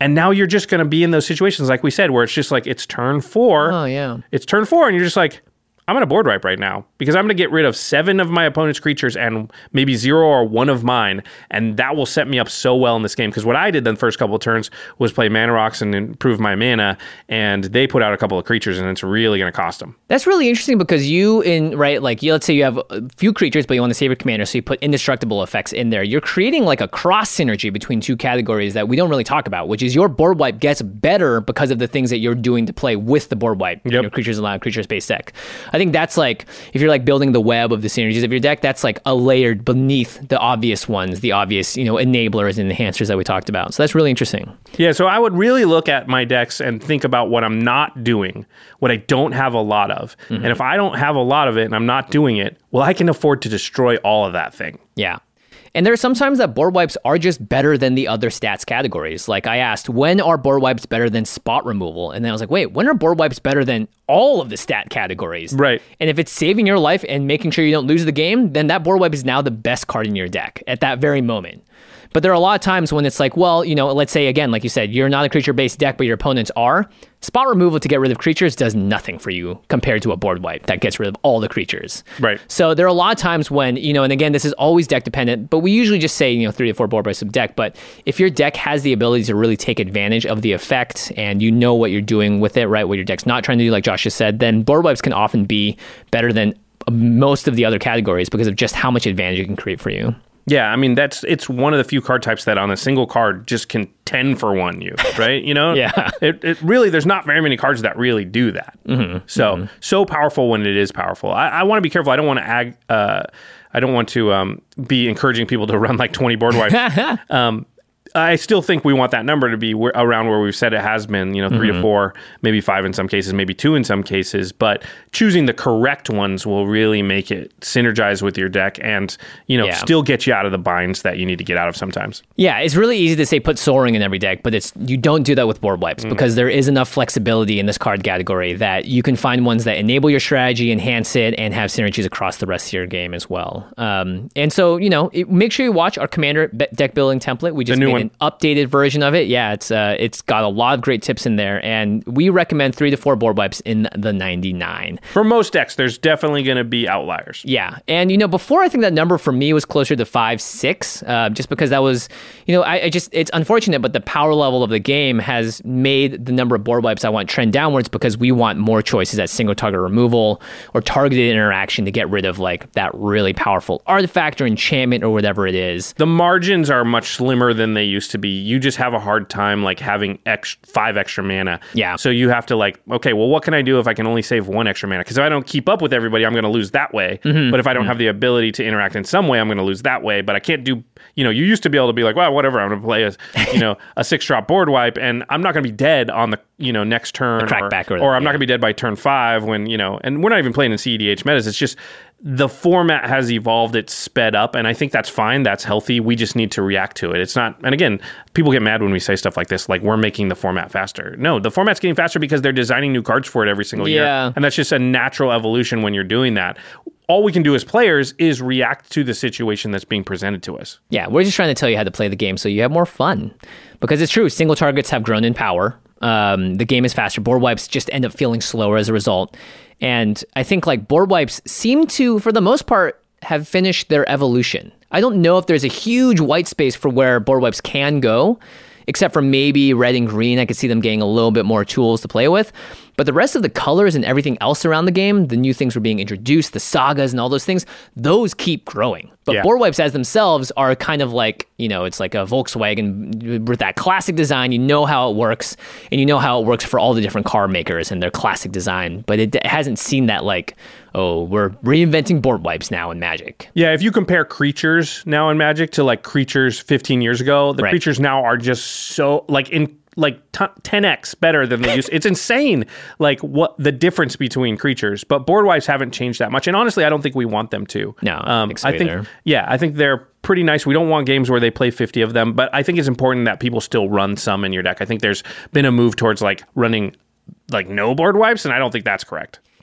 And now you're just going to be in those situations, like we said, where it's just like, it's turn four. Oh, yeah. It's turn four, and you're just like, I'm going to board wipe right now because I'm going to get rid of seven of my opponent's creatures and maybe zero or one of mine, and that will set me up so well in this game. Because what I did the first couple of turns was play Mana Rocks and improve my mana, and they put out a couple of creatures, and it's really going to cost them. That's really interesting because you, in right, like you, let's say you have a few creatures, but you want to save your commander, so you put indestructible effects in there. You're creating like a cross synergy between two categories that we don't really talk about, which is your board wipe gets better because of the things that you're doing to play with the board wipe. Yep. You know, creatures allowed, creature space deck. I think that's like, if you're like building the web of the synergies of your deck, that's like a layer beneath the obvious ones, the obvious, you know, enablers and enhancers that we talked about. So that's really interesting. Yeah, so I would really look at my decks and think about what I'm not doing, what I don't have a lot of. Mm-hmm. And if I don't have a lot of it and I'm not doing it, well, I can afford to destroy all of that thing. Yeah. And there are sometimes that board wipes are just better than the other stats categories. Like I asked, when are board wipes better than spot removal? And then I was like, wait, when are board wipes better than all of the stat categories? Right. And if it's saving your life and making sure you don't lose the game, then that board wipe is now the best card in your deck at that very moment. But there are a lot of times when it's like, well, you know, let's say, again, like you said, you're not a creature-based deck, but your opponents are. Spot removal to get rid of creatures does nothing for you compared to a board wipe that gets rid of all the creatures. Right. So there are a lot of times when, you know, and again, this is always deck dependent, but we usually just say, you know, three to four board wipes of deck. But if your deck has the ability to really take advantage of the effect and you know what you're doing with it, right, what your deck's not trying to do, like Josh just said, then board wipes can often be better than most of the other categories because of just how much advantage it can create for you. Yeah, I mean, that's it's one of the few card types that on a single card just can ten for one you, right? You know? Yeah. It, it really, there's not very many cards that really do that. Mm-hmm. So, mm-hmm. so powerful when it is powerful. I, I want to be careful. I don't want to ag, uh, I don't want to um, be encouraging people to run like twenty board wipes. um, I still think we want that number to be where, around where we've said it has been, you know, three mm-hmm. to four, maybe five in some cases, maybe two in some cases. But choosing the correct ones will really make it synergize with your deck and, you know, yeah. still get you out of the binds that you need to get out of sometimes. Yeah, it's really easy to say put Soaring in every deck, but it's you don't do that with board wipes mm-hmm. because there is enough flexibility in this card category that you can find ones that enable your strategy, enhance it, and have synergies across the rest of your game as well. Um, and so, you know, it, make sure you watch our Commander deck building template. We just made one. An updated version of it. Yeah, it's uh, it's got a lot of great tips in there, and we recommend three to four board wipes in the ninety-nine. For most decks, there's definitely going to be outliers. Yeah, and you know, before I think that number for me was closer to five, six, uh, just because that was, you know, I, I just it's unfortunate, but the power level of the game has made the number of board wipes I want trend downwards because we want more choices at single target removal or targeted interaction to get rid of like that really powerful artifact or enchantment or whatever it is. The margins are much slimmer than they used to be. You just have a hard time like having ex- five extra mana. Yeah. So you have to like, okay, well, what can I do if I can only save one extra mana? Because if I don't keep up with everybody, I'm going to lose that way. Mm-hmm. But if I don't mm-hmm. have the ability to interact in some way, I'm going to lose that way. But I can't do, you know, you used to be able to be like, well, whatever, I'm going to play a, you know, a six drop board wipe, and I'm not going to be dead on the, you know, next turn, or, or, or I'm yeah. not going to be dead by turn five when, you know, and we're not even playing in C E D H metas. It's just the format has evolved, it's sped up, and I think that's fine, that's healthy. We just need to react to it. It's not, and again, people get mad when we say stuff like this, like we're making the format faster. No, the format's getting faster because they're designing new cards for it every single yeah. year. And that's just a natural evolution when you're doing that. All we can do as players is react to the situation that's being presented to us. Yeah, we're just trying to tell you how to play the game so you have more fun. Because it's true, single targets have grown in power. Um, the game is faster. Board wipes just end up feeling slower as a result. And I think like board wipes seem to, for the most part, have finished their evolution. I don't know if there's a huge white space for where board wipes can go, except for maybe red and green. I could see them getting a little bit more tools to play with. But the rest of the colors and everything else around the game, the new things were being introduced, the sagas and all those things, those keep growing. But yeah. board wipes as themselves are kind of like, you know, it's like a Volkswagen with that classic design. You know how it works, and you know how it works for all the different car makers and their classic design. But it, it hasn't seen that like, oh, we're reinventing board wipes now in Magic. Yeah, if you compare creatures now in Magic to like creatures fifteen years ago, the right. creatures now are just so like in like t- ten x better than they used. It's insane, like what the difference between creatures. But board wipes haven't changed that much, and honestly, I don't think we want them to. No, um, think so I think either. yeah, I think they're pretty nice. We don't want games where they play fifty of them, but I think it's important that people still run some in your deck. I think there's been a move towards like running like no board wipes, and I don't think that's correct.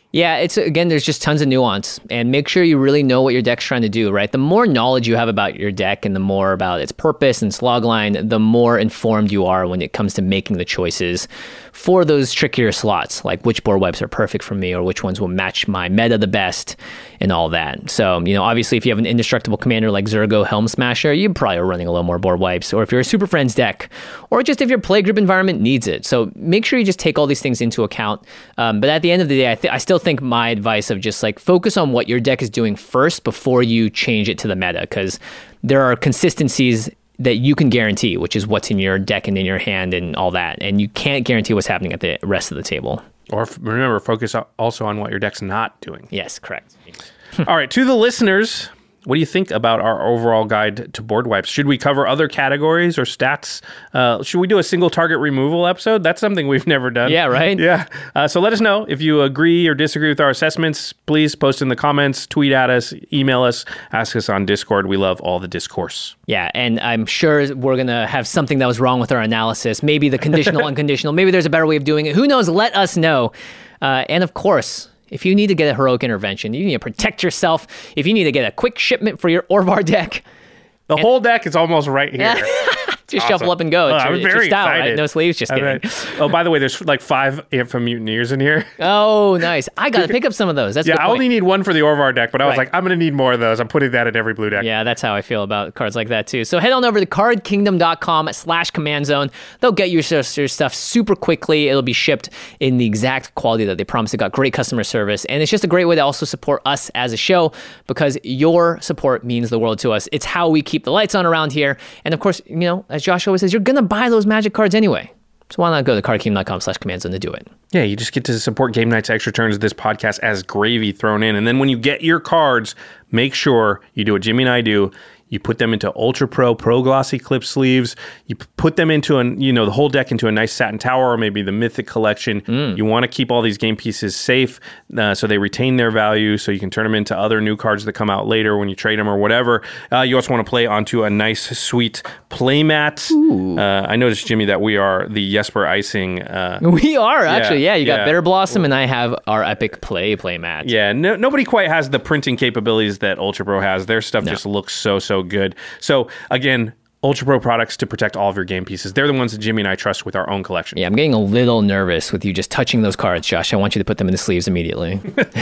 Yeah, it's again, there's just tons of nuance, and make sure you really know what your deck's trying to do, right? The more knowledge you have about your deck and the more about its purpose and its logline, the more informed you are when it comes to making the choices for those trickier slots, like which board wipes are perfect for me or which ones will match my meta the best and all that. So, you know, obviously if you have an indestructible commander like Zurgo Helm Smasher, you probably are running a little more board wipes, or if you're a Super Friends deck, or just if your playgroup environment needs it. So make sure you just take all these things into account. Um, but at the end of the day, I, th- I still think my advice of just like focus on what your deck is doing first before you change it to the meta, because there are consistencies that you can guarantee, which is what's in your deck and in your hand and all that. And you can't guarantee what's happening at the rest of the table. Or f- remember, focus also on what your deck's not doing. Yes, correct. All right, to the listeners, what do you think about our overall guide to board wipes? Should we cover other categories or stats? Uh, should we do a single target removal episode? That's something we've never done. Yeah, right? Yeah. Uh, so let us know if you agree or disagree with our assessments. Please post in the comments, tweet at us, email us, ask us on Discord. We love all the discourse. Yeah, and I'm sure we're going to have something that was wrong with our analysis. Maybe the conditional, unconditional. Maybe there's a better way of doing it. Who knows? Let us know. Uh, and of course, if you need to get a heroic intervention, you need to protect yourself. If you need to get a quick shipment for your Orvar deck, the and, whole deck is almost right here. Just awesome. Shuffle up and go. It's, oh, your, I'm very it's your style, excited. Right? No sleeves, just kidding. Oh, by the way, there's like five Ampha Mutineers in here. Oh, nice. I got to pick up some of those. That's yeah, a good I point. only need one for the Orvar deck, but I was right. like, I'm going to need more of those. I'm putting that in every blue deck. Yeah, that's how I feel about cards like that too. So head on over to cardkingdom.com slash command zone. They'll get you your stuff super quickly. It'll be shipped in the exact quality that they promised. They got great customer service. And it's just a great way to also support us as a show, because your support means the world to us. It's how we keep the lights on around here. And of course, you know, as Josh always says, you're going to buy those Magic cards anyway. So why not go to cardkingdom.com slash command zone to do it? Yeah, you just get to support Game Night's Extra Turns of this podcast as gravy thrown in. And then when you get your cards, make sure you do what Jimmy and I do. You put them into Ultra Pro Pro Glossy clip sleeves. You put them into an, you know, the whole deck into a nice satin tower, or maybe the Mythic collection. Mm. You want to keep all these game pieces safe uh, so they retain their value, so you can turn them into other new cards that come out later when you trade them or whatever. Uh, you also want to play onto a nice, sweet playmat. Uh, I noticed, Jimmy, that we are the Jesper Icing. Uh, we are, actually. Yeah, yeah you got yeah. Bitter Blossom, and I have our Epic Play playmat. Yeah, no, nobody quite has the printing capabilities that Ultra Pro has. Their stuff no. just looks so, so good. So again, Ultra Pro products to protect all of your game pieces. They're the ones that Jimmy and I trust with our own collection. Yeah, I'm getting a little nervous with you just touching those cards, Josh. I want you to put them in the sleeves immediately.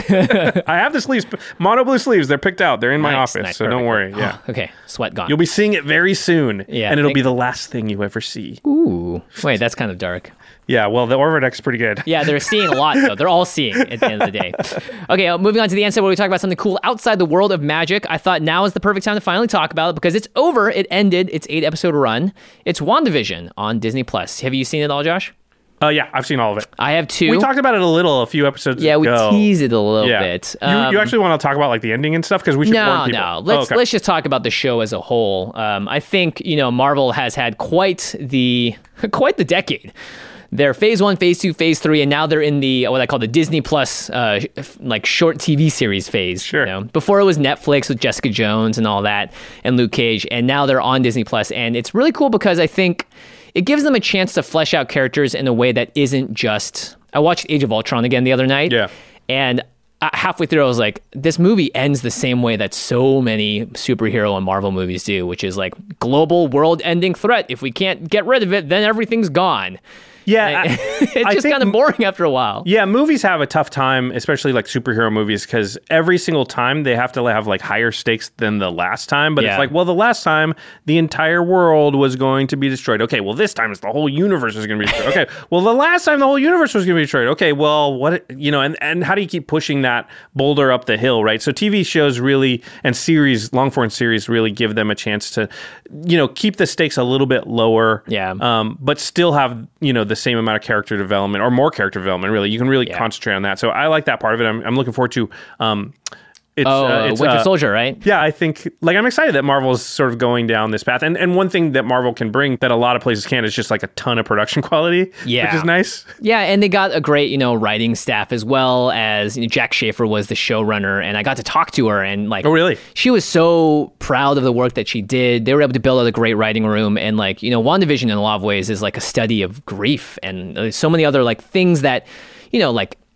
I have the sleeves, mono blue sleeves. They're picked out. They're in my nice, office, nice, so perfect. don't worry. Yeah. Oh, okay, sweat gone. You'll be seeing it very soon, yeah, and it'll think... be the last thing you ever see. Ooh, wait, that's kind of dark. Yeah, well, the Orvar deck's pretty good. Yeah, they're seeing a lot, though. They're all seeing at the end of the day. Okay, uh, moving on to the end where we talk about something cool outside the world of Magic. I thought now is the perfect time to finally talk about it because it's over. It ended its eight-episode run. It's WandaVision on Disney Plus. Have you seen it all, Josh? Oh, uh, yeah, I've seen all of it. I have too. We talked about it a little a few episodes yeah, ago. Yeah, we teased it a little yeah. bit. Um, you, you actually want to talk about like the ending and stuff? Because we should no, warn people. No, let's, oh, okay. let's just talk about the show as a whole. Um, I think, you know, Marvel has had quite the quite the decade. They're phase one, phase two, phase three, and now they're in the what I call the Disney Plus uh, like short T V series phase. Sure. You know? Before it was Netflix with Jessica Jones and all that, and Luke Cage, and now they're on Disney Plus, and it's really cool because I think it gives them a chance to flesh out characters in a way that isn't just. I watched Age of Ultron again the other night, yeah, and halfway through I was like, this movie ends the same way that so many superhero and Marvel movies do, which is like global world-ending threat. If we can't get rid of it, then everything's gone. Yeah, I, it's just kind of boring after a while. Yeah, movies have a tough time, especially like superhero movies, because every single time they have to have like higher stakes than the last time. But yeah. It's like, well, the last time the entire world was going to be destroyed. Okay, well, this time it's the whole universe is going to be destroyed. Okay, well, the last time the whole universe was going to be destroyed. Okay, well, what, you know, and, and how do you keep pushing that boulder up the hill, right? So T V shows really, and series, long form series really give them a chance to, you know, keep the stakes a little bit lower. Yeah. Um, but still have, you know, the same amount of character development or more character development, really. You can really yeah. concentrate on that. So I like that part of it. I'm, I'm looking forward to um, it's, oh, uh, it's Winter uh, Soldier, right? Yeah, I think, like, I'm excited that Marvel's sort of going down this path. And and one thing that Marvel can bring that a lot of places can't is just like a ton of production quality, yeah. which is nice. Yeah, and they got a great, you know, writing staff as well as, you know, Jack Schaefer was the showrunner, and I got to talk to her, and like, oh, really? She was so proud of the work that she did. They were able to build out a great writing room, and like, you know, WandaVision in a lot of ways is like a study of grief, and there's so many other like things that, you know, like,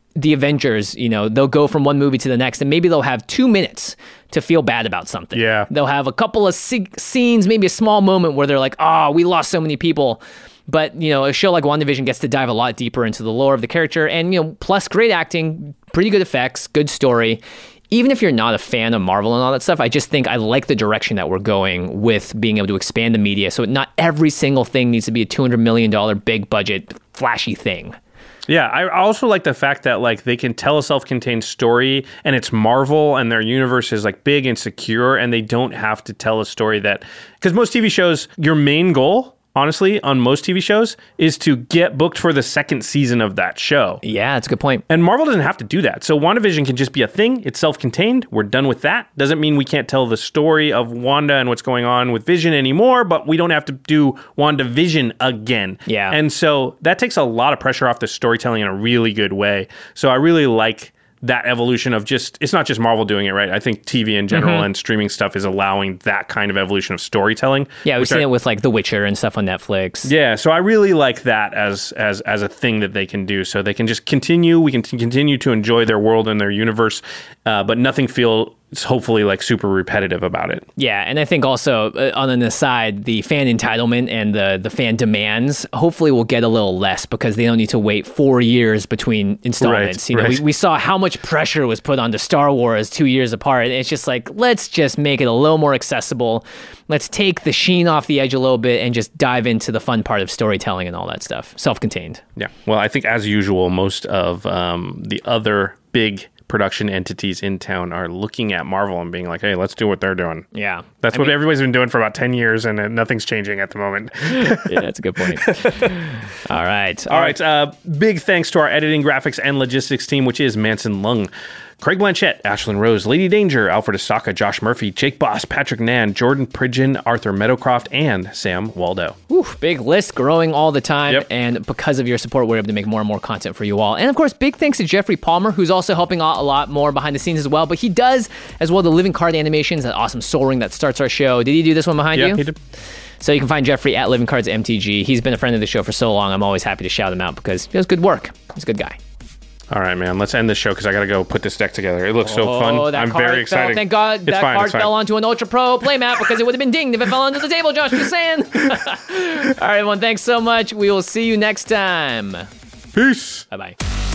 the Avengers, you know, they'll go from one movie to the next and maybe they'll have two minutes to feel bad about something. Yeah. They'll have a couple of se- scenes, maybe a small moment where they're like, oh, we lost so many people. But, you know, a show like WandaVision gets to dive a lot deeper into the lore of the character and, you know, plus great acting, pretty good effects, good story. Even if you're not a fan of Marvel and all that stuff, I just think I like the direction that we're going with being able to expand the media. So not every single thing needs to be a two hundred million dollars big budget, flashy thing. Yeah, I also like the fact that like they can tell a self-contained story and it's Marvel and their universe is like big and secure and they don't have to tell a story that, because most T V shows, your main goal, honestly, on most T V shows is to get booked for the second season of that show. Yeah, that's a good point. And Marvel doesn't have to do that. So WandaVision can just be a thing. It's self-contained. We're done with that. Doesn't mean we can't tell the story of Wanda and what's going on with Vision anymore, but we don't have to do WandaVision again. Yeah. And so that takes a lot of pressure off the storytelling in a really good way. So I really like that evolution of just, it's not just Marvel doing it, right? I think T V in general mm-hmm. and streaming stuff is allowing that kind of evolution of storytelling. Yeah, we've seen I, it with like The Witcher and stuff on Netflix. Yeah, so I really like that as as as a thing that they can do. So they can just continue, we can t- continue to enjoy their world and their universe, uh, but nothing feel it's hopefully like super repetitive about it. Yeah, and I think also uh, on an aside, the fan entitlement and the the fan demands hopefully will get a little less because they don't need to wait four years between installments. Right, you know, right. we, we saw how much pressure was put onto Star Wars two years apart, and it's just like, let's just make it a little more accessible. Let's take the sheen off the edge a little bit and just dive into the fun part of storytelling and all that stuff. Self-contained. Yeah. Well, I think as usual, most of um, the other big production entities in town are looking at Marvel and being like, hey, let's do what they're doing. Yeah. That's I what mean, everybody's been doing for about ten years and uh, nothing's changing at the moment. Yeah, that's a good point. All right. All, All right. right. Uh, big thanks to our editing, graphics, and logistics team, which is Manson Lung, Craig Blanchett, Ashlyn Rose, Lady Danger, Alfred Asaka, Josh Murphy, Jake Boss, Patrick Nan, Jordan Pridgeon, Arthur Meadowcroft, and Sam Waldo. Whew, big list, growing all the time. Yep. And because of your support, we're able to make more and more content for you all. And of course, big thanks to Jeffrey Palmer, who's also helping out a lot more behind the scenes as well. But he does as well the living card animations, that awesome Soul Ring that starts our show. Did he do this one behind yeah, you? He did. So you can find Jeffrey at Living Cards M T G. He's been a friend of the show for so long. I'm always happy to shout him out because he does good work. He's a good guy. All right, man. Let's end this show because I got to go put this deck together. It looks oh, so fun. That I'm card very excited. Fell. Thank God it's that fine, card fine. fell onto an Ultra Pro playmat because it would have been dinged if it fell onto the table, Josh. Just saying. All right, everyone. Thanks so much. We will see you next time. Peace. Bye-bye.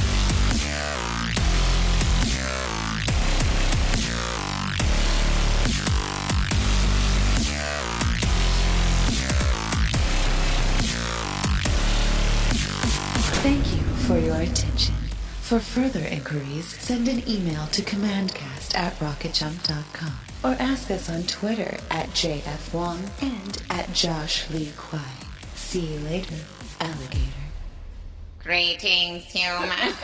Thank you for your attention. For further inquiries, send an email to commandcast at rocketjump dot com or ask us on Twitter at J F Wong and at Josh Lee Kwai. See you later, alligator. Greetings, humans.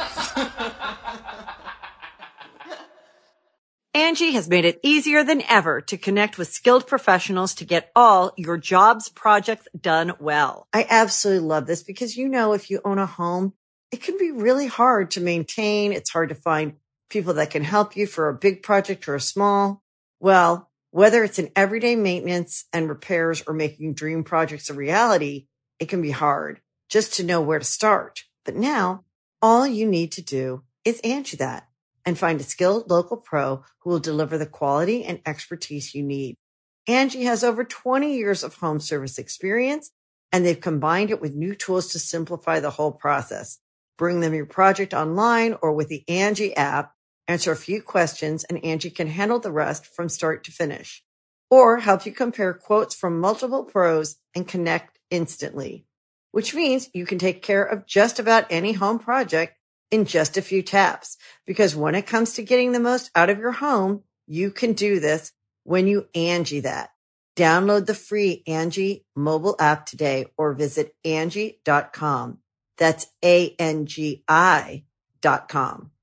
Angie has made it easier than ever to connect with skilled professionals to get all your jobs projects done well. I absolutely love this because, you know, if you own a home, it can be really hard to maintain. It's hard to find people that can help you for a big project or a small. Well, whether it's in everyday maintenance and repairs or making dream projects a reality, it can be hard just to know where to start. But now all you need to do is Angie that and find a skilled local pro who will deliver the quality and expertise you need. Angie has over twenty years of home service experience, and they've combined it with new tools to simplify the whole process. Bring them your project online or with the Angie app, answer a few questions, and Angie can handle the rest from start to finish. Or help you compare quotes from multiple pros and connect instantly, which means you can take care of just about any home project in just a few taps. Because when it comes to getting the most out of your home, you can do this when you Angie that. Download the free Angie mobile app today or visit Angie dot com. That's A N G I dot com.